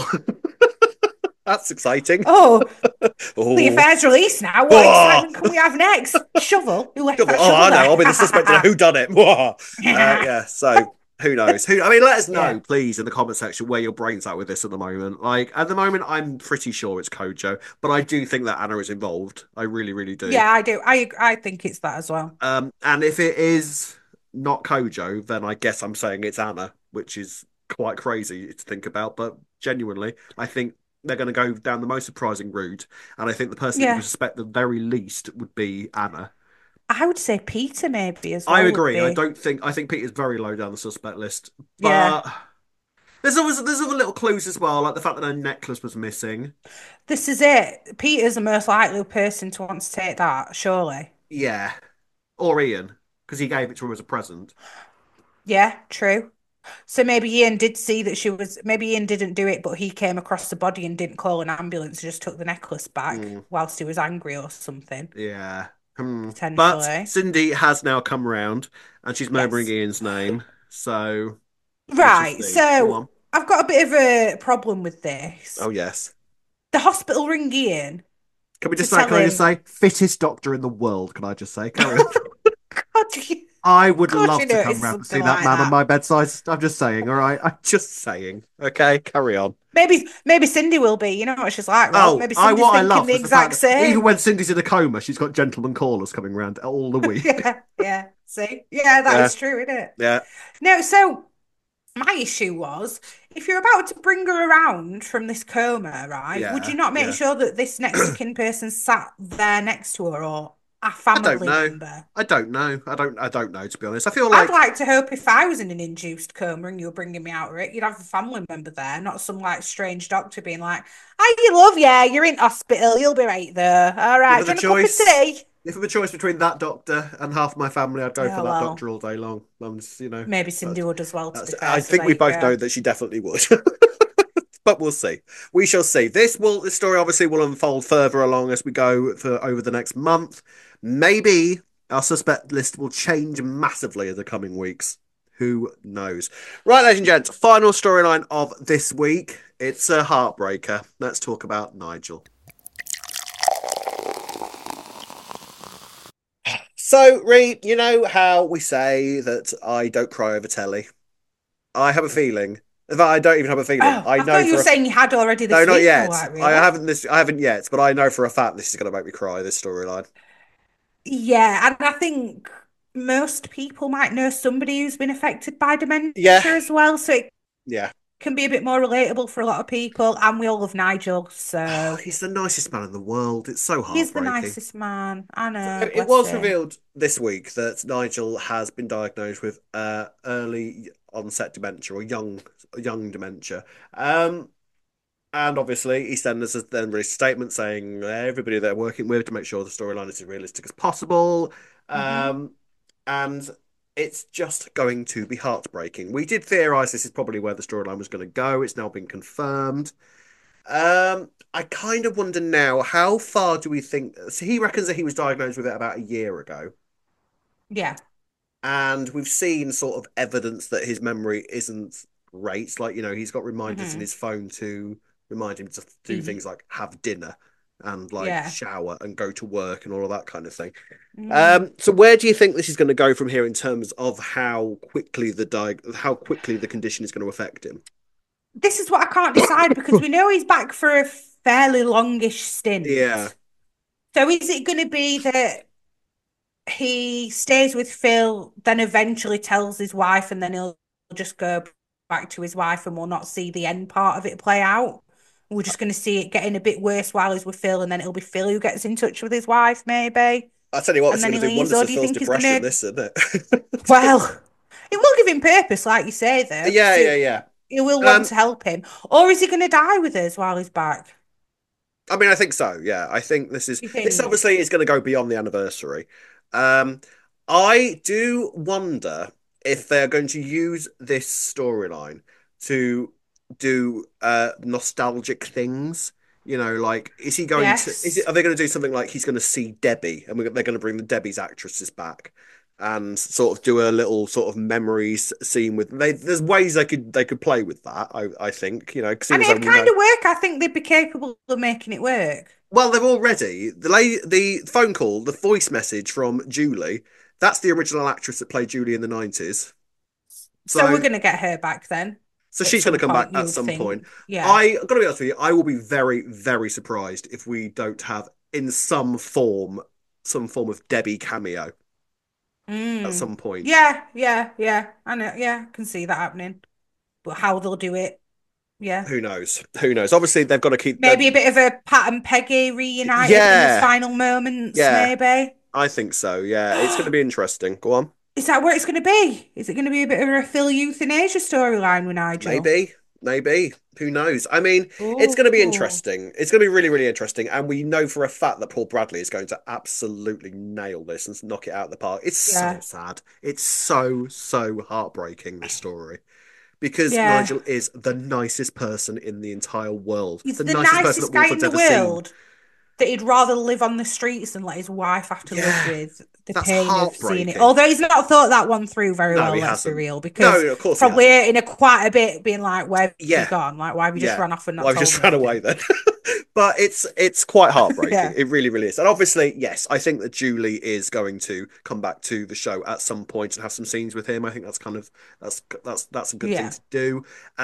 That's exciting.
Oh, the
Oh,
affair's released now. What
oh,
excitement can we have next? Shovel? Who left
double.
that
Oh,
shovel
I know. I'll be the suspect in a
there?
who done it. Yeah. So who knows? Who? I mean, let us
Yeah.
know, please, in the comment section where your brain's at with this at the moment. Like at the moment, I'm pretty sure it's Kojo, but I do think that Anna is involved. I really, really do.
Yeah, I do. I think it's that as well.
And if it is not Kojo, then I guess I'm saying it's Anna, which is quite crazy to think about. But genuinely, I think they're going to go down the most surprising route, and I think the person that you would
Yeah.
suspect the very least would be Anna.
I would say Peter maybe as
I
well would
agree.
be.
I think Peter's very low down the suspect list,
Yeah.
but there's other little clues as well, like the fact that her necklace was missing.
This is it. Peter's the most likely person to want to take that, surely.
Yeah, or Ian because he gave it to her as a present.
Yeah, true. So maybe Ian did see that maybe Ian didn't do it, but he came across the body and didn't call an ambulance, just took the necklace back
Mm,
whilst he was angry or something,
yeah. Hmm. But
potentially.
Cindy has now come round and she's murmuring
Yes.
Ian's name, so we shall
Right.
see. Go
So
on.
I've got a bit of a problem with this.
Oh yes.
The hospital ring Ian
Can we
to
just say?
tell
Can I just
him,
say fittest doctor in the world? Can I just say? Carry on.
God, you,
I would
God, you
love to come
noticed
round and see
something
that
like
man on
that.
my bedside. I'm just saying, all right? I'm just saying. Okay, carry on.
Maybe Cindy will be. You know what she's like, Rob.
Oh,
Maybe
I
Cindy's
what I
thinking
love
the
was the fact
exact
that even
same.
when Cindy's in a coma, she's got gentleman callers coming round all the week.
Yeah, yeah. See, yeah, that
Yeah,
is true, isn't it?
yeah,
No, so my issue was if you're about to bring her around from this coma, right, would you
yeah,
not make
yeah.
sure that this next of kin person sat there next to her or a
I don't
family
know.
member?
I don't know. I don't know, to be honest. I feel
I'd
like
like to hope if I was in an induced coma and you were bringing me out of it, you'd have a family member there, not some like strange doctor being like, "I you love yeah, you're in hospital, you'll be right there. All right,
given
do
the
you want a cup of
choice,
tea?"
if it were a choice between that doctor and half my family, I'd go for
Yeah,
that
well,
doctor all day long.
maybe Cindy
That's,
would as well, to be
I
fair. So
think
there
we
you
both know
go.
that she definitely would. But we'll see. We shall see. This story obviously will unfold further along as we go for over the next month. Maybe our suspect list will change massively in the coming weeks. Who knows? Right, ladies and gents, final storyline of this week. It's a heartbreaker. Let's talk about Nigel. So, Ree, you know how we say that I don't cry over telly? I have a feeling In fact, I don't even have a feeling.
Oh,
I
I
know
thought you
for
were
a
saying you had already
no,
this
not
week. I was
yet.
like, really?
I haven't yet, but I know for a fact this is going to make me cry. This storyline.
Yeah, and I think most people might know somebody who's been affected by dementia
Yeah,
as well, so it
yeah.
can be a bit more relatable for a lot of people. And we all love Nigel,
Oh,
so
he's the nicest man in the world. It's so
he's the
heartbreaking.
nicest man. I
So
know,
it
bless
was
him.
revealed this week that Nigel has been diagnosed with early onset dementia or young dementia. Um, and obviously, EastEnders has then released a statement saying everybody they're working with to make sure the storyline is as realistic as possible.
Hmm.
Um, and it's just going to be heartbreaking. We did theorize this is probably where the storyline was going to go. It's now been confirmed. I kind of wonder now, how far do we think? So he reckons that he was diagnosed with it about a year ago,
Yeah.
and we've seen sort of evidence that his memory isn't great. Like, he's got reminders in
Hmm.
his phone to remind him to do things like have dinner and like
Yeah.
shower and go to work and all of that kind of thing.
Mm.
So where do you think this is going to go from here in terms of how quickly the condition is going to affect him?
This is what I can't decide because we know he's back for a fairly longish
Yeah,
stint. So is it going to be that he stays with Phil, then eventually tells his wife, and then he'll just go back to his wife and we'll not see the end part of it play out? We're just going to see it getting a bit worse while he's with Phil, and then it'll be Phil who gets in touch with his wife, maybe.
I tell you what,
And
it's
then
going
he
to do
leaves.
wonders
Or
for
do you
Phil's
think he's
depression.
going to,
This, isn't it?
well, it will give him purpose, like you say, though, because
Yeah, yeah, yeah.
he will want
Um,
to help him. Or is he going to die with us while he's back?
I mean, I think so. Yeah, I think
Do you
this
think?
obviously is going to go beyond the anniversary. Um, I do wonder if they're going to use this storyline to do nostalgic things. Like, is he going to?
Yes.
Are they going to do something like he's going to see Debbie, and they're going to bring the Debbie's actresses back, and sort of do a little sort of memories scene with. There's ways they could play with that. I think
And
seeing as though
it'd
we know.
kind of work. I think they'd be capable of making it work.
Well, they've already the phone call, the voice message from Julie. That's the original actress that played Julie in the 90s.
So we're
So
going to get her back then at
she's going to
some
come back
point, you
at
would
some point.
think. Yeah.
I got to be honest with you, I will be very very surprised if we don't have in some form of Debbie cameo at
Mm.
some point.
Yeah, yeah, yeah. I know. Yeah, I can see that happening. But how they'll do it, yeah.
Who knows? Who knows? Obviously, they've got to keep that.
Maybe a bit of a Pat and Peggy reunited in his
Yeah,
final moments,
yeah,
maybe.
I think so. Yeah, it's going to be interesting. Go on.
Is that where it's going to be? Is it going to be a bit of a Phil euthanasia storyline with Nigel?
Maybe, maybe. Who knows? I mean, it's going to be
Oh,
interesting. It's going to be really, really interesting. And we know for a fact that Paul Bradley is going to absolutely nail this and knock it out of the park. It's so
yeah,
sad. It's so, so heartbreaking, this story. Because
yeah.
Nigel is the nicest person in the entire world.
He's
The
the
nicest person that
nicest guy in
Wolford's
the
ever seen.
world that he'd rather live on the streets than let his wife have to live
Yeah,
with the
that's
pain of seeing it.
heartbreaking.
Although he's not thought that one through very
No,
well,
he
let's be
hasn't.
real, because
No, of course he hasn't.
probably in a quite a bit being like, where have you
Yeah,
gone? Like, why have you just
yeah.
run off and
Well,
not
I
told
just
me
ran away
anything?
then. But it's quite heartbreaking.
Yeah,
It really, really is. And obviously, yes, I think that Julie is going to come back to the show at some point and have some scenes with him. I think that's a good thing
yeah,
to do.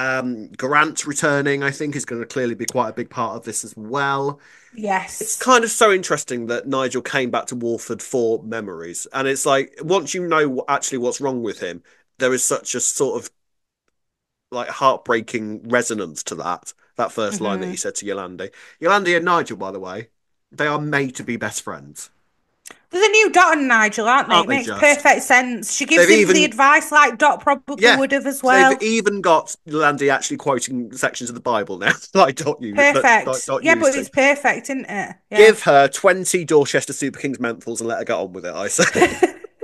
Grant returning, I think, is going to clearly be quite a big part of this as well. It's
yes.
kind of so interesting that Nigel came back to Walford for memories, and it's like once you know actually what's wrong with him, there is such a sort of like heartbreaking resonance to that first line that he
Hmm.
said to Yolandi. Yolandi and Nigel, by the way, they are made to be best friends,
There's a new Dot and Nigel, aren't they?
aren't
It
they?
makes
Just
perfect sense. She gives
they've
him the
even
advice like Dot probably
yeah,
would have as
they've
well.
even got Yolandi actually quoting sections of the Bible now, like
Perfect.
Dot
Yeah,
used
but
to.
it's perfect, isn't it? Yeah.
Give her 20 Dorchester Super Kings menthols and let her get on with it. I say,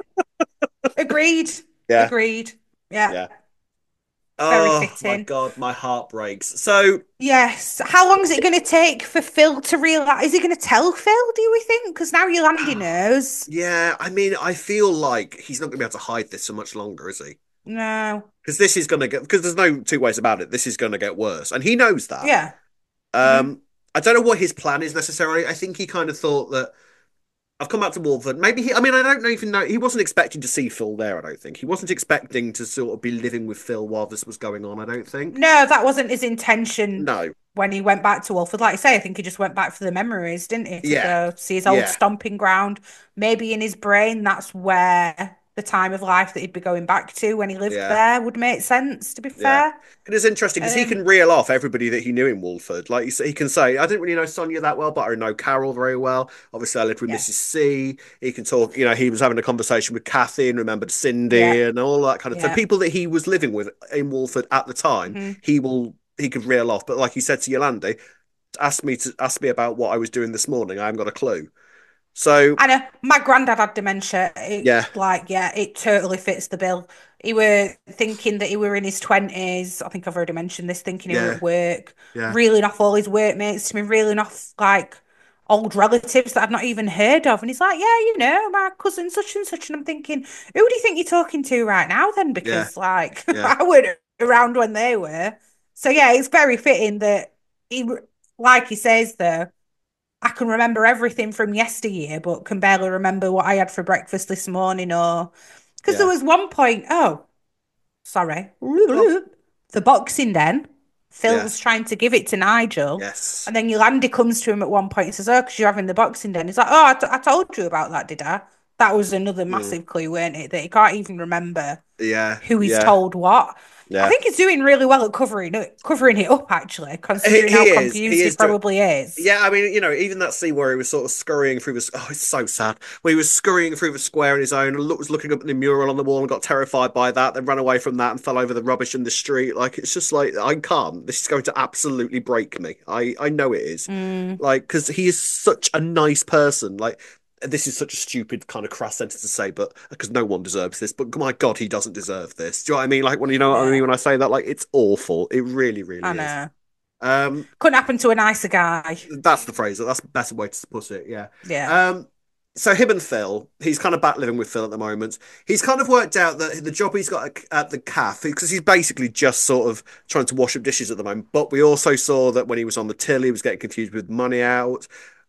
Agreed.
yeah,
Agreed. Yeah.
yeah.
Very
Oh my
fitting.
god, my heart breaks. So
Yes. How long is it going to take for Phil to realize? Is he going to tell Phil, do we think? Because now Yolandi knows.
yeah, I mean, I feel like he's not going to be able to hide this so much longer, is he?
No.
Because this is going to get because there's no two ways about it. This is going to get worse, and he knows that.
Yeah. Hmm.
Um, I don't know what his plan is necessarily. I think he kind of thought that I've come back to Walford. Maybe he. I mean, I don't even know. He wasn't expecting to see Phil there. I don't think he wasn't expecting to sort of be living with Phil while this was going on. I don't think.
No, that wasn't his intention
No.
when he went back to Walford. Like I say, I think he just went back for the memories, didn't he? To
Yeah.
go see his old
Yeah.
stomping ground. Maybe in his brain, that's where the time of life that he'd be going back to when he lived
Yeah.
there would make sense, to be
Yeah.
fair.
And it's interesting because he
Um,
can reel off everybody that he knew in Walford. Like he can say, I didn't really know Sonia that well, but I know Carol very well. Obviously, I lived with
yeah,
Mrs. C. He can talk, he was having a conversation with Kathy and remembered
yeah,
Cindy and all that kind of. So
yeah.
people that he was living with in Walford at the time,
Hmm.
he could reel off. But like he said to Yolande, ask me about what I was doing this morning. I haven't got a clue. So
I know my granddad had dementia.
yeah,
Yeah, it totally fits the bill. He were thinking that he were in his 20s. I think I've already mentioned this, thinking he were
yeah,
at work,
yeah,
reeling off all his workmates to me, reeling off like old relatives that I've not even heard of. And he's like, yeah, my cousin such and such. And I'm thinking, who do you think you're talking to right now then?
yeah,
Because like
yeah,
I weren't around when they were. So yeah, it's very fitting that he, like he says though, I can remember everything from yesteryear, but can barely remember what I had for breakfast this morning. Or because there
yeah.
was one point, oh, sorry,
Go on.
the Boxing Den.
Yeah.
Phil's trying to give it to Nigel,
Yes.
and then Yolandi comes to him at one point and says, "Oh, because you're having the Boxing Den." He's like, "Oh, I told you about that, did I?" That was another
Mm.
massive clue, weren't it? That he can't even remember
Yeah.
who he's
Yeah.
told what. I
Yeah.
think he's doing really well at covering it up, actually,
He,
considering
he
how
is. He
confused he
is doing.
probably is.
Yeah, I mean, even that scene where he was sort of scurrying through the. Oh, it's so sad. Where he was scurrying through the square on his own and was looking up at the mural on the wall and got terrified by that, then ran away from that and fell over the rubbish in the street. Like, it's just like, I can't. This is going to absolutely break me. I know it is.
Mm,
Like, because he is such a nice person. Like, this is such a stupid kind of crass sentence to say, but because no one deserves this. But my God, he doesn't deserve this. Do you know what I mean? Like, when you know what I mean
yeah,
when I say that, like, it's awful. It really,
I
really is.
know.
Um,
Couldn't happen to a nicer guy.
that's the phrase. That's the better way to put it. Yeah.
Yeah.
Um, so him and Phil, he's kind of back living with Phil at the moment. He's kind of worked out that the job he's got at the cafe, because he's basically just sort of trying to wash up dishes at the moment. But we also saw that when he was on the till, he was getting confused with money out.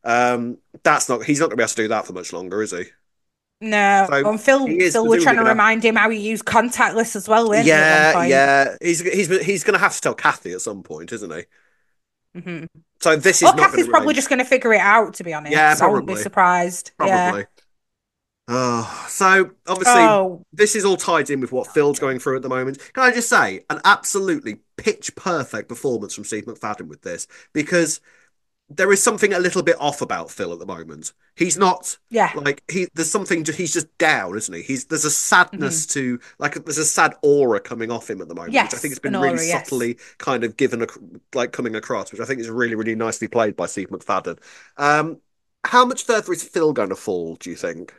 He's not going to be able to do that for much longer, is he?
No,
So
and
he is
Phil were
presumably
trying to
going to.
remind him how he used contactless as well, weren't they, at one
Yeah,
point?
yeah. He's going to have to tell Kathy at some point, isn't he?
Hmm.
So this is
Or
not going
Kathy's
to
probably
remain.
just going to figure it out, to be
Yeah,
honest. I wouldn't be
probably,
surprised. Yeah.
probably. Oh, so obviously
Oh,
this is all tied in with what Phil's
Nigel.
going through at the moment. Can I just say an absolutely pitch perfect performance from Steve McFadden with this because there is something a little bit off about Phil at the moment. He's not
Yeah.
like there's something he's just down, isn't he? There's a
Hmm.
sadness to like there's a sad aura coming off him at the moment, which I think has
Yes, an
been really
aura, yes.
subtly kind of like coming across, which I think is really really nicely played by Steve McFadden. Um, how much further is Phil going to fall? Do you think?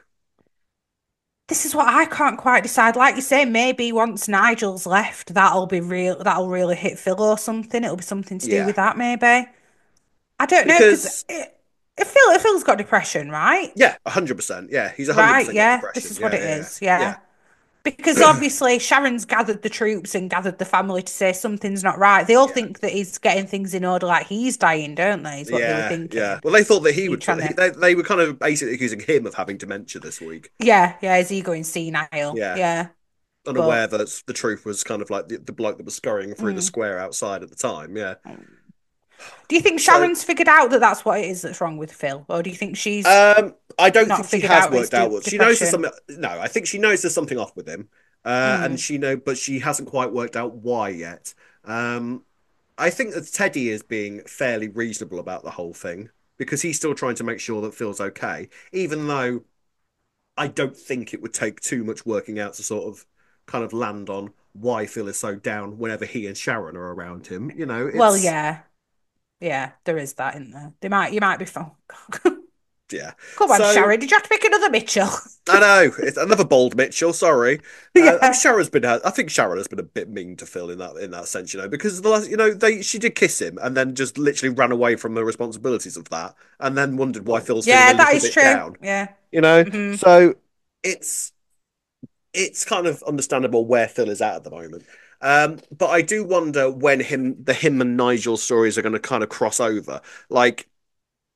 This is what I can't quite decide. Like you say, maybe once Nigel's left, that'll really hit Phil or something. It'll be something to do
Yeah,
with that, maybe. I don't know, because
because
Phil's got depression, right?
yeah, 100%. Yeah, he's
Right,
100% got
yeah, this
depression.
is what
Yeah,
it
yeah,
is,
yeah,
yeah. Because obviously Sharon's gathered the troops and gathered the family to say something's not right. They all
yeah,
think that he's getting things in order, like he's dying, don't they? Is what they were
yeah, yeah.
thinking.
Well, they thought that he
You
would.
trying to,
They were kind of basically accusing him of having dementia this week.
yeah, yeah, is he going senile?
Yeah,
Yeah,
unaware
but
that the truth was kind of like the bloke that was scurrying through the
mm.
square outside at the time. Yeah.
Do you think
So,
Sharon's figured out that that's what it is that's wrong with Phil, or do you think she's
I don't
not
think she
figured
has
out his
worked out what she knows. There's
depression?
something. No, I think she knows there's something off with him, and
Mm.
but she hasn't quite worked out why yet. Um, I think that Teddy is being fairly reasonable about the whole thing because he's still trying to make sure that Phil's okay, even though I don't think it would take too much working out to sort of kind of land on why Phil is so down whenever he and Sharon are around him.
Well,
It's
yeah, yeah, there is that in there. You might be fun.
yeah.
Come on,
So
Sharon, did you have to pick another Mitchell?
I know it's another bold Mitchell. Sorry,
Yeah.
Sharon's been. I think Sharon has been a bit mean to Phil in that sense, because the last, she did kiss him and then just literally ran away from the responsibilities of that, and then wondered why Phil's feeling
Yeah,
a
that
little
is
bit
true.
down.
Yeah. Hmm.
So it's it's kind of understandable where Phil is at the moment. But I do wonder when him and Nigel stories are going to kind of cross over. Like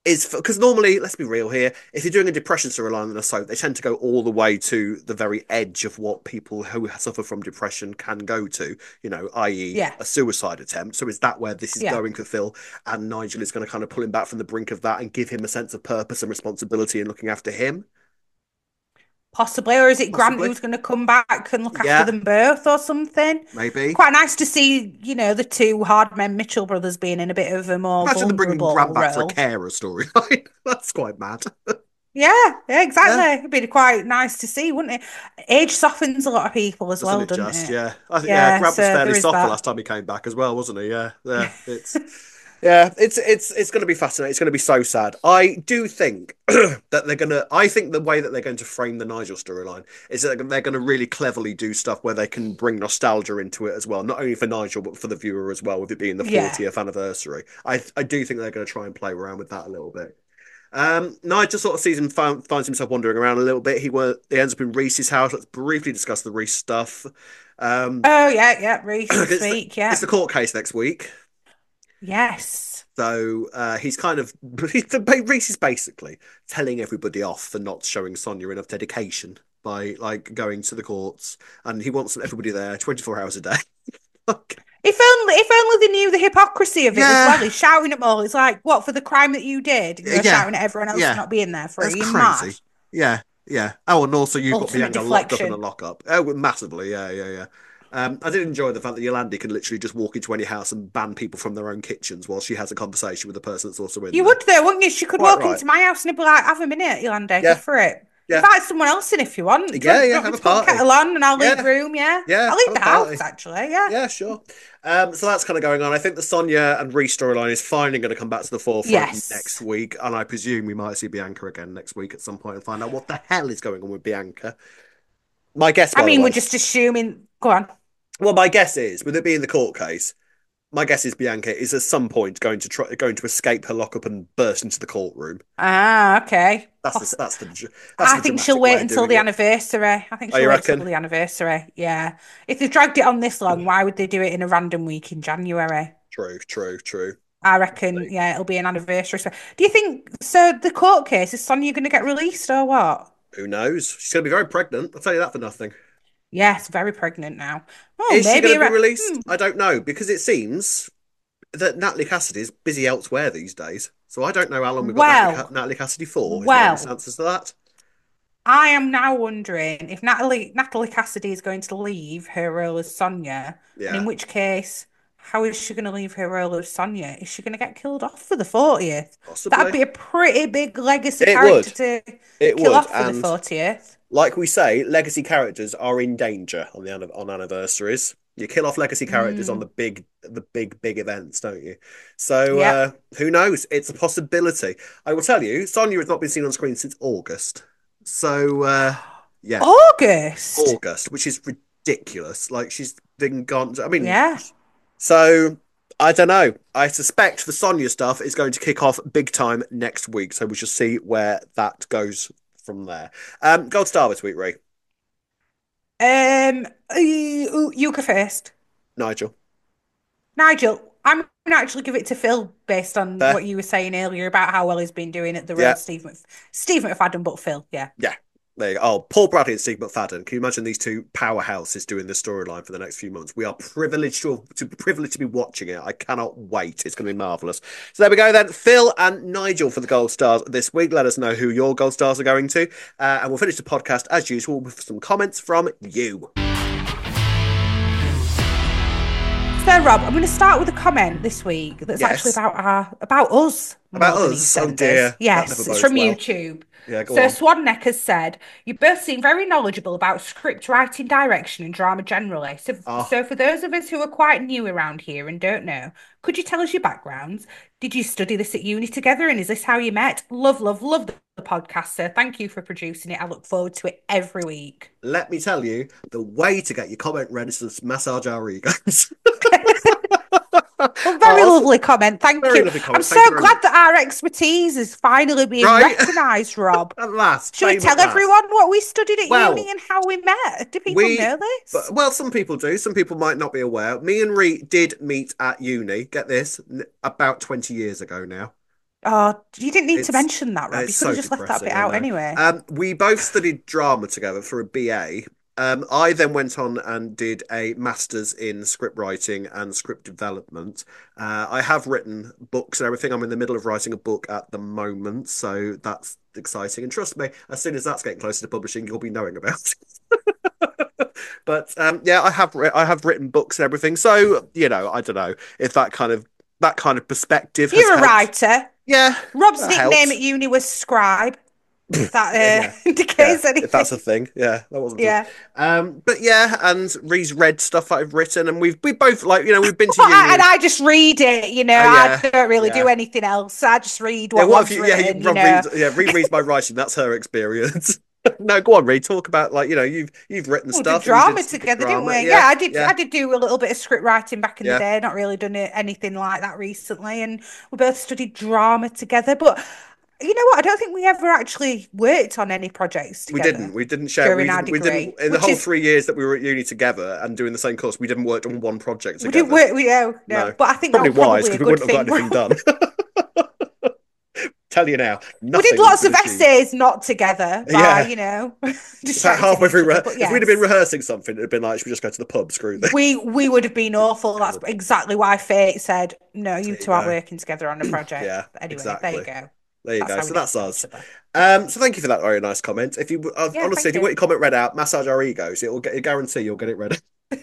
is because normally, let's be real here, if you're doing a depression storyline in a soap, they tend to go all the way to the very edge of what people who suffer from depression can go to, i.e.,
Yeah.
a suicide attempt. So is that where this is
Yeah.
going for Phil? And Nigel is going to kind of pull him back from the brink of that and give him a sense of purpose and responsibility in looking after him?
Possibly, or is it Grant
Possibly.
who's going to come back and look after
Yeah,
them both or something?
maybe.
Quite nice to see, the two hard men Mitchell brothers being in a bit of a more
Imagine them bringing Grant
vulnerable
back for a
role.
carer storyline. That's quite mad.
Yeah,
Yeah.
exactly. It'd be quite nice to see, wouldn't it? Age softens a lot of people as
Doesn't
well,
it
doesn't
just?
it?
Yeah. Yeah,
Yeah,
Grant was
so
fairly
there is
soft the
that.
last time he came back as well, wasn't he? Yeah. Yeah. It's going to be fascinating. It's going to be so sad. I do think that I think the way that they're going to frame the Nigel storyline is that they're going to really cleverly do stuff where they can bring nostalgia into it as well, not only for Nigel but for the viewer as well, with it being the
Yeah.
40th anniversary. I do think they're going to try and play around with that a little bit. Nigel sort of finds himself wandering around a little bit. He ends up in Reese's house. Let's briefly discuss the Reese stuff.
Oh, yeah, Reese this
it's
week,
it's
yeah.
the court case next week.
Yes.
So he's kind of Reese is basically telling everybody off for not showing Sonia enough dedication by like going to the courts, and he wants everybody there 24 hours a day.
If only they knew the hypocrisy of it as well.
Yeah,
He's shouting at them all. It's like, what, for the crime that you did? You're
yeah,
shouting at everyone else for
yeah.
not being there for
That's
it. You're
crazy.
mad.
Yeah, yeah. Oh, and also you've got
Ultimate
Bianca locked up in a
deflection.
lockup. Oh, massively. Yeah, yeah, yeah. I did enjoy the fact that Yolandi can literally just walk into any house and ban people from their own kitchens while she has a conversation with the person that's also in
You
there.
would though, wouldn't you? She could
Quite
walk
right.
into my house and be like, have a minute, Yolanda, go
Yeah,
for it.
yeah,
Invite someone else in if you want.
yeah,
Do you
yeah.
want me
Have a
to put the
party.
kettle on and I'll leave
Yeah,
room? Yeah.
yeah.
I'll
Have
leave
a
the house,
party.
actually. Yeah.
Yeah, sure. So that's kind of going on. I think the Sonia and Reece storyline is finally going to come back to the forefront next
Yes.
week, and I presume we might see Bianca again next week at some point and find out what the hell is going on with Bianca. My guess,
I
by the
mean, we're
way,
just assuming. Go on.
well, my guess is, with it being the court case, my guess is Bianca is at some point going to escape her lockup and burst into the courtroom.
Ah, okay.
That's
I
the
think she'll
dramatic way
wait
of
until
doing
the
it.
anniversary. I think
Oh,
she'll
you
wait till
reckon?
the anniversary. Yeah. If they've dragged it on this long, why would they do it in a random week in January?
True, true, true.
I reckon, yeah, it'll be an anniversary. So, do you think so? The court case is Sonia going to get released or what?
Who knows? She's going to be very pregnant. I'll tell you that for nothing.
Yes, very pregnant now. Oh,
Is she going
maybe.
to be released? I don't know because it seems that Natalie Cassidy is busy elsewhere these days. So I don't know how long we've got
Well,
Natalie Cassidy for. Is my honest
well,
answers to that?
I am now wondering if Natalie Cassidy is going to leave her role as Sonia, and in
Yeah,
which case, how is she going to leave her role as Sonia? Is she going to get killed off for the 40th? That'd
possibly.
be a pretty big legacy
It
character
would.
to
It
kill
would.
off for the
And
40th.
like we say, legacy characters are in danger on anniversaries. You kill off legacy characters on
Mm,
big events, don't you? So
yep.
who knows? It's a possibility. I will tell you, Sonia has not been seen on screen since August. So yeah,
August.
August, which is ridiculous. Like she's been gone. I mean,
Yeah.
so I don't know. I suspect the Sonya stuff is going to kick off big time next week. So we shall see where that goes from there. Gold star this week, Ray.
You go first.
Nigel.
Nigel, I'm going to actually give it to Phil based on
Fair.
what you were saying earlier about how well he's been doing at the
Yeah.
road, Steve McFadden, but Phil, yeah.
Yeah. There you go. Oh, Paul Bradley and Steve McFadden. Can you imagine these two powerhouses doing this storyline for the next few months? We are privileged to be watching it. I cannot wait. It's going to be marvelous. So there we go then. Phil and Nigel for the gold stars this week. Let us know who your gold stars are going to, and we'll finish the podcast as usual with some comments from you.
So, Rob, I'm going to start with a comment this week that's actually
Yes.
about us.
About
more than
us? Oh
EastEnders.
dear. That
Yes,
never
it's
bodes
from
well.
YouTube.
Yeah, go
So
on.
Swanneck has said, you both seem very knowledgeable about script writing, direction, and drama generally. So,
Oh,
so for those of us who are quite new around here and don't know, could you tell us your backgrounds? Did you study this at uni together, and is this how you met? Love, love, love the podcast, so thank you for producing it. I look forward to it every week.
let me tell you, the way to get your comment read is to massage our egos.
Well, very
Oh,
lovely comment. Thank
very
you.
lovely
I'm
comment.
so
Thank you very
glad
much.
that our expertise is finally being
Right?
recognised, Rob.
At last,
Should we
fame
tell
at last.
everyone what we studied at uni
Well,
and how we met? Do people
we,
know this?
well, some people do. Some people might not be aware. Me and Ree did meet at uni. Get this, about 20 years ago now.
Oh, you didn't need to
It's
mention that, Rob. You
it's
could have
so
just left that bit
depressing, I
out
know.
anyway.
We both studied drama together for a BA. I then went on and did a master's in script writing and script development. I have written books and everything. I'm in the middle of writing a book at the moment, so that's exciting. And trust me, as soon as that's getting closer to publishing, you'll be knowing about it. But yeah, I have written books and everything. So I don't know if that kind of perspective has
You're a
helped.
writer.
Yeah,
Rob's
that
nickname at
helps.
uni was Scribe, if that
Yeah, yeah.
indicates
If that's a
anything.
thing, yeah, that wasn't a.
Yeah.
But yeah, and Ree's read stuff that I've written, and we both we've been to
But
uni.
and I just read it, I
Yeah,
don't really do
yeah,
anything else. I just read
yeah.
what
What have
Rob's
you? Yeah,
written,
Rob reads. Yeah, Reed reads my writing. That's her experience. No, go on, Reed. Talk about you've written
We did
stuff and you did
drama
stuff with
together, didn't
drama.
we? Yeah,
Yeah,
I
yeah,
did do a little bit of script writing back in the
yeah.
day. Not really done anything like that recently, and we both studied drama together. But you know what? I don't think we ever actually worked on any projects
We
together
didn't. We didn't share.
during our
We didn't
degree,
in the
which
whole
is
3 years that we were at uni together and doing the same course. We didn't work on one project
we didn't
together.
work. We know, no,
No,
but I think that
probably
was
wise
probably a
because we
good
wouldn't have
thing,
got anything
Rob.
done. Tell you now,
We did
nothing has
lots
been
of
achieved.
essays not together by,
Yeah, in fact,
distracting
halfway
each
through,
other. But
if we'd have been
yes,
rehearsing something, it'd have been like, should we just go to the pub? Screw this.
we would have been awful. That's
Terrible.
exactly why Fate said, no, you
There you
two aren't
go.
working together on a project.
Yeah,
Anyway, there you
exactly.
go.
There you
That's
go.
how
So
we know
that's
each
us.
other.
So thank you for that very nice comment. If you
Yeah,
honestly,
thank
if you want
you.
your comment read out, massage our egos. It will get. I guarantee you'll get it read.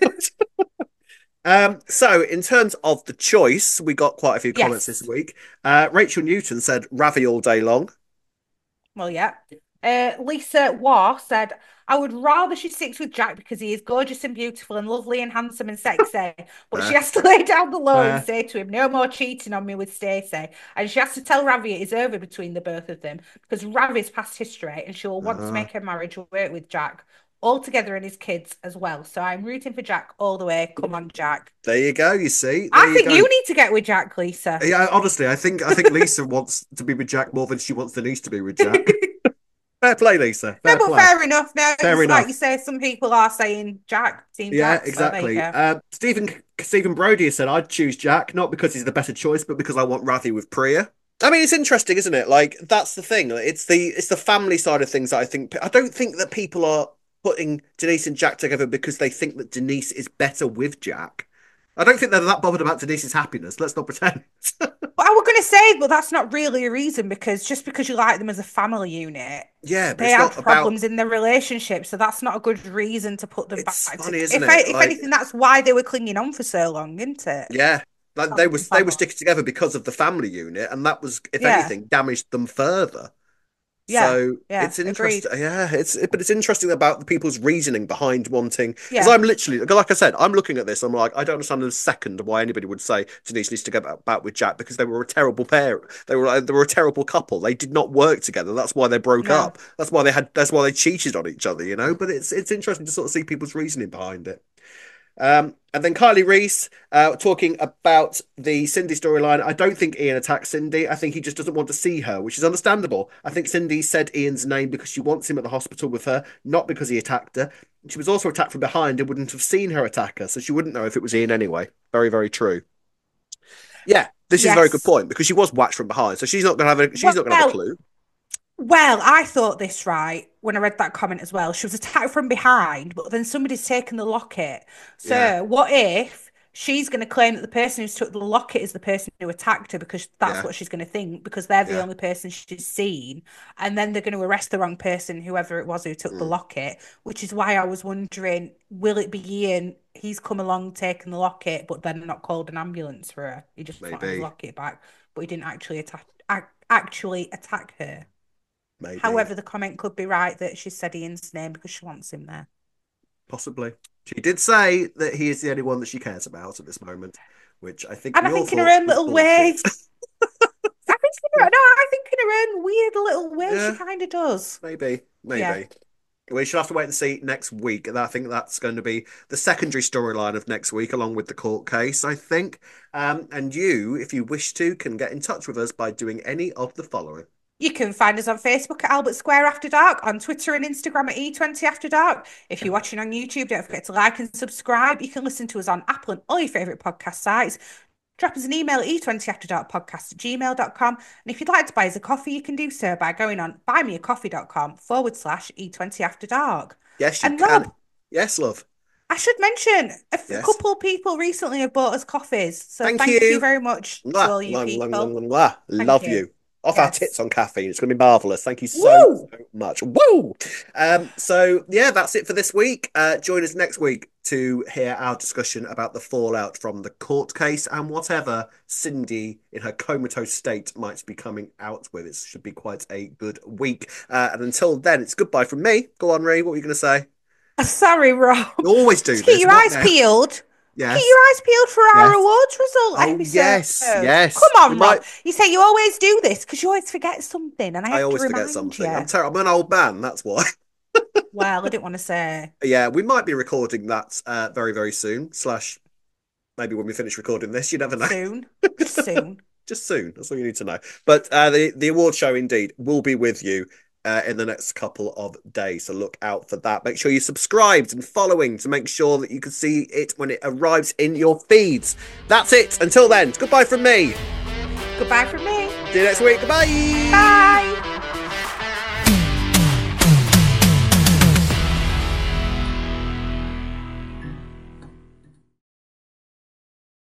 So in terms of the choice, we got quite a few comments this
Yes.
week. Rachel Newton said Ravi all day long.
Well, yeah. Lisa Waugh said, I would rather she sticks with Jack because he is gorgeous and beautiful and lovely and handsome and sexy. But she
Fair,
has to lay down the law and
fair.
say to him, no more cheating on me with Stacey. And she has to tell Ravi it is over between the both of them because Ravi's past history and she will want to
Uh-huh.
make her marriage work with Jack all together and his kids as well. So I'm rooting for Jack all the way. Come on, Jack.
There you go. You see, there
I
you
think
go.
you need to get with Jack, Lisa.
Yeah, honestly, I think Lisa wants to be with Jack more than she wants Denise to be with Jack. Fair play, Lisa.
No,
Fair
but
play.
fair enough. No,
Fair
it's like you
enough.
say, some people are saying Jack, Team
Yeah,
Jack. So there you
exactly.
go.
Stephen Brody has said I'd choose Jack not because he's the better choice, but because I want Ravi with Priya. I mean, it's interesting, isn't it? Like that's the thing. It's the family side of things that I don't think that people are putting Denise and Jack together because they think that Denise is better with Jack. I don't think they're that bothered about Denise's happiness. Let's not pretend.
But I was going to say, but that's not really a reason because just because you like them as a family unit,
Yeah, but
they
it's
had
not about.
problems in their relationship. So that's not a good reason to put them back
It's funny,
together.
isn't it?
If
Like,
anything, that's why they were clinging on for so long, isn't it?
yeah, like
Family,
they were
family.
sticking together because of the family unit, and that was, if
Yeah,
anything, damaged them further.
yeah,
So
yeah.
it's interesting.
Agreed.
Yeah, but it's interesting about the people's reasoning behind wanting. Because
Yeah,
I'm literally, like I said, I'm looking at this. I'm like, I don't understand in a second why anybody would say Denise needs to go back with Jack because they were a terrible pair. They were a terrible couple. They did not work together. That's why they broke
no.
up. That's why they had. That's why they cheated on each other. But it's interesting to sort of see people's reasoning behind it. And then Kylie Reese talking about the Cindy storyline. I don't think Ian attacked Cindy. I think he just doesn't want to see her, which is understandable. I think Cindy said Ian's name because she wants him at the hospital with her, not because he attacked her. She was also attacked from behind and wouldn't have seen her attack her, so she wouldn't know if it was Ian anyway. Very, very true. Yeah, this is a very good
Yes.
point because she was whacked from behind, so she's not gonna have a
Well,
clue.
Well, I thought this right when I read that comment as well. She was attacked from behind, but then somebody's taken the locket.
Yeah,
So, what if she's going to claim that the person who's took the locket is the person who attacked her because that's
yeah,
what she's going to think because they're the
yeah.
only person she's seen, and then they're going to arrest the wrong person, whoever it was who took the
Mm,
locket. Which is why I was wondering, will it be Ian? He's come along, taken the locket, but then not called an ambulance for her. He just wanted his
maybe,
locket back, but he didn't actually attack her.
maybe,
However, the comment could be right that she said Ian's name because she wants him there.
possibly. She did say that he is the only one that she cares about at this moment, which I think
And I
we all
think in her
thought
own
was
little
bullshit.
way, I think in her own weird little way, she
Yeah,
kind of does.
maybe,
Yeah.
maybe. We should have to wait and see next week. And I think that's going to be the secondary storyline of next week, along with the court case, I think. And you, if you wish to, can get in touch with us by doing any of the following.
You can find us on Facebook at Albert Square After Dark, on Twitter and Instagram at E20 After Dark. If you're watching on YouTube, don't forget to like and subscribe. You can listen to us on Apple and all your favourite podcast sites. drop us an email at e20afterdarkpodcast@gmail.com. And if you'd like to buy us a coffee, you can do so by going on buymeacoffee.com/e20afterdark.
Yes, you
And
can.
Rob,
Yes, love.
I should mention a couple of people recently have bought us coffees. So thank you very much to all you people.
Love you. Off our tits on caffeine. It's going to be marvellous. Thank you so much. Woo! So, yeah, that's it for this week. Join us next week to hear our discussion about the fallout from the court case and whatever Cindy, in her comatose state, might be coming out with. It should be quite a good week. And until then, it's goodbye from me. Go on, Ree. What were you going to say?
Sorry, Rob.
You always do
Just keep your eyes peeled.
Yes.
Keep your eyes peeled for our awards result episode.
Yes.
Come on, Rob. You say you always do this because you always forget something, and I always forget something.
I'm terrible. I'm an old man. That's why.
Well, I didn't want to say.
Yeah, we might be recording that very, very soon. / maybe when we finish recording this, you never know.
Soon. Just soon.
Just soon. That's all you need to know. But the award show indeed will be with you in the next couple of days. So look out for that. Make sure you're subscribed and following to make sure that you can see it when it arrives in your feeds. That's it. Until then, it's goodbye from me.
Goodbye from me.
See you next week. Goodbye.
Bye.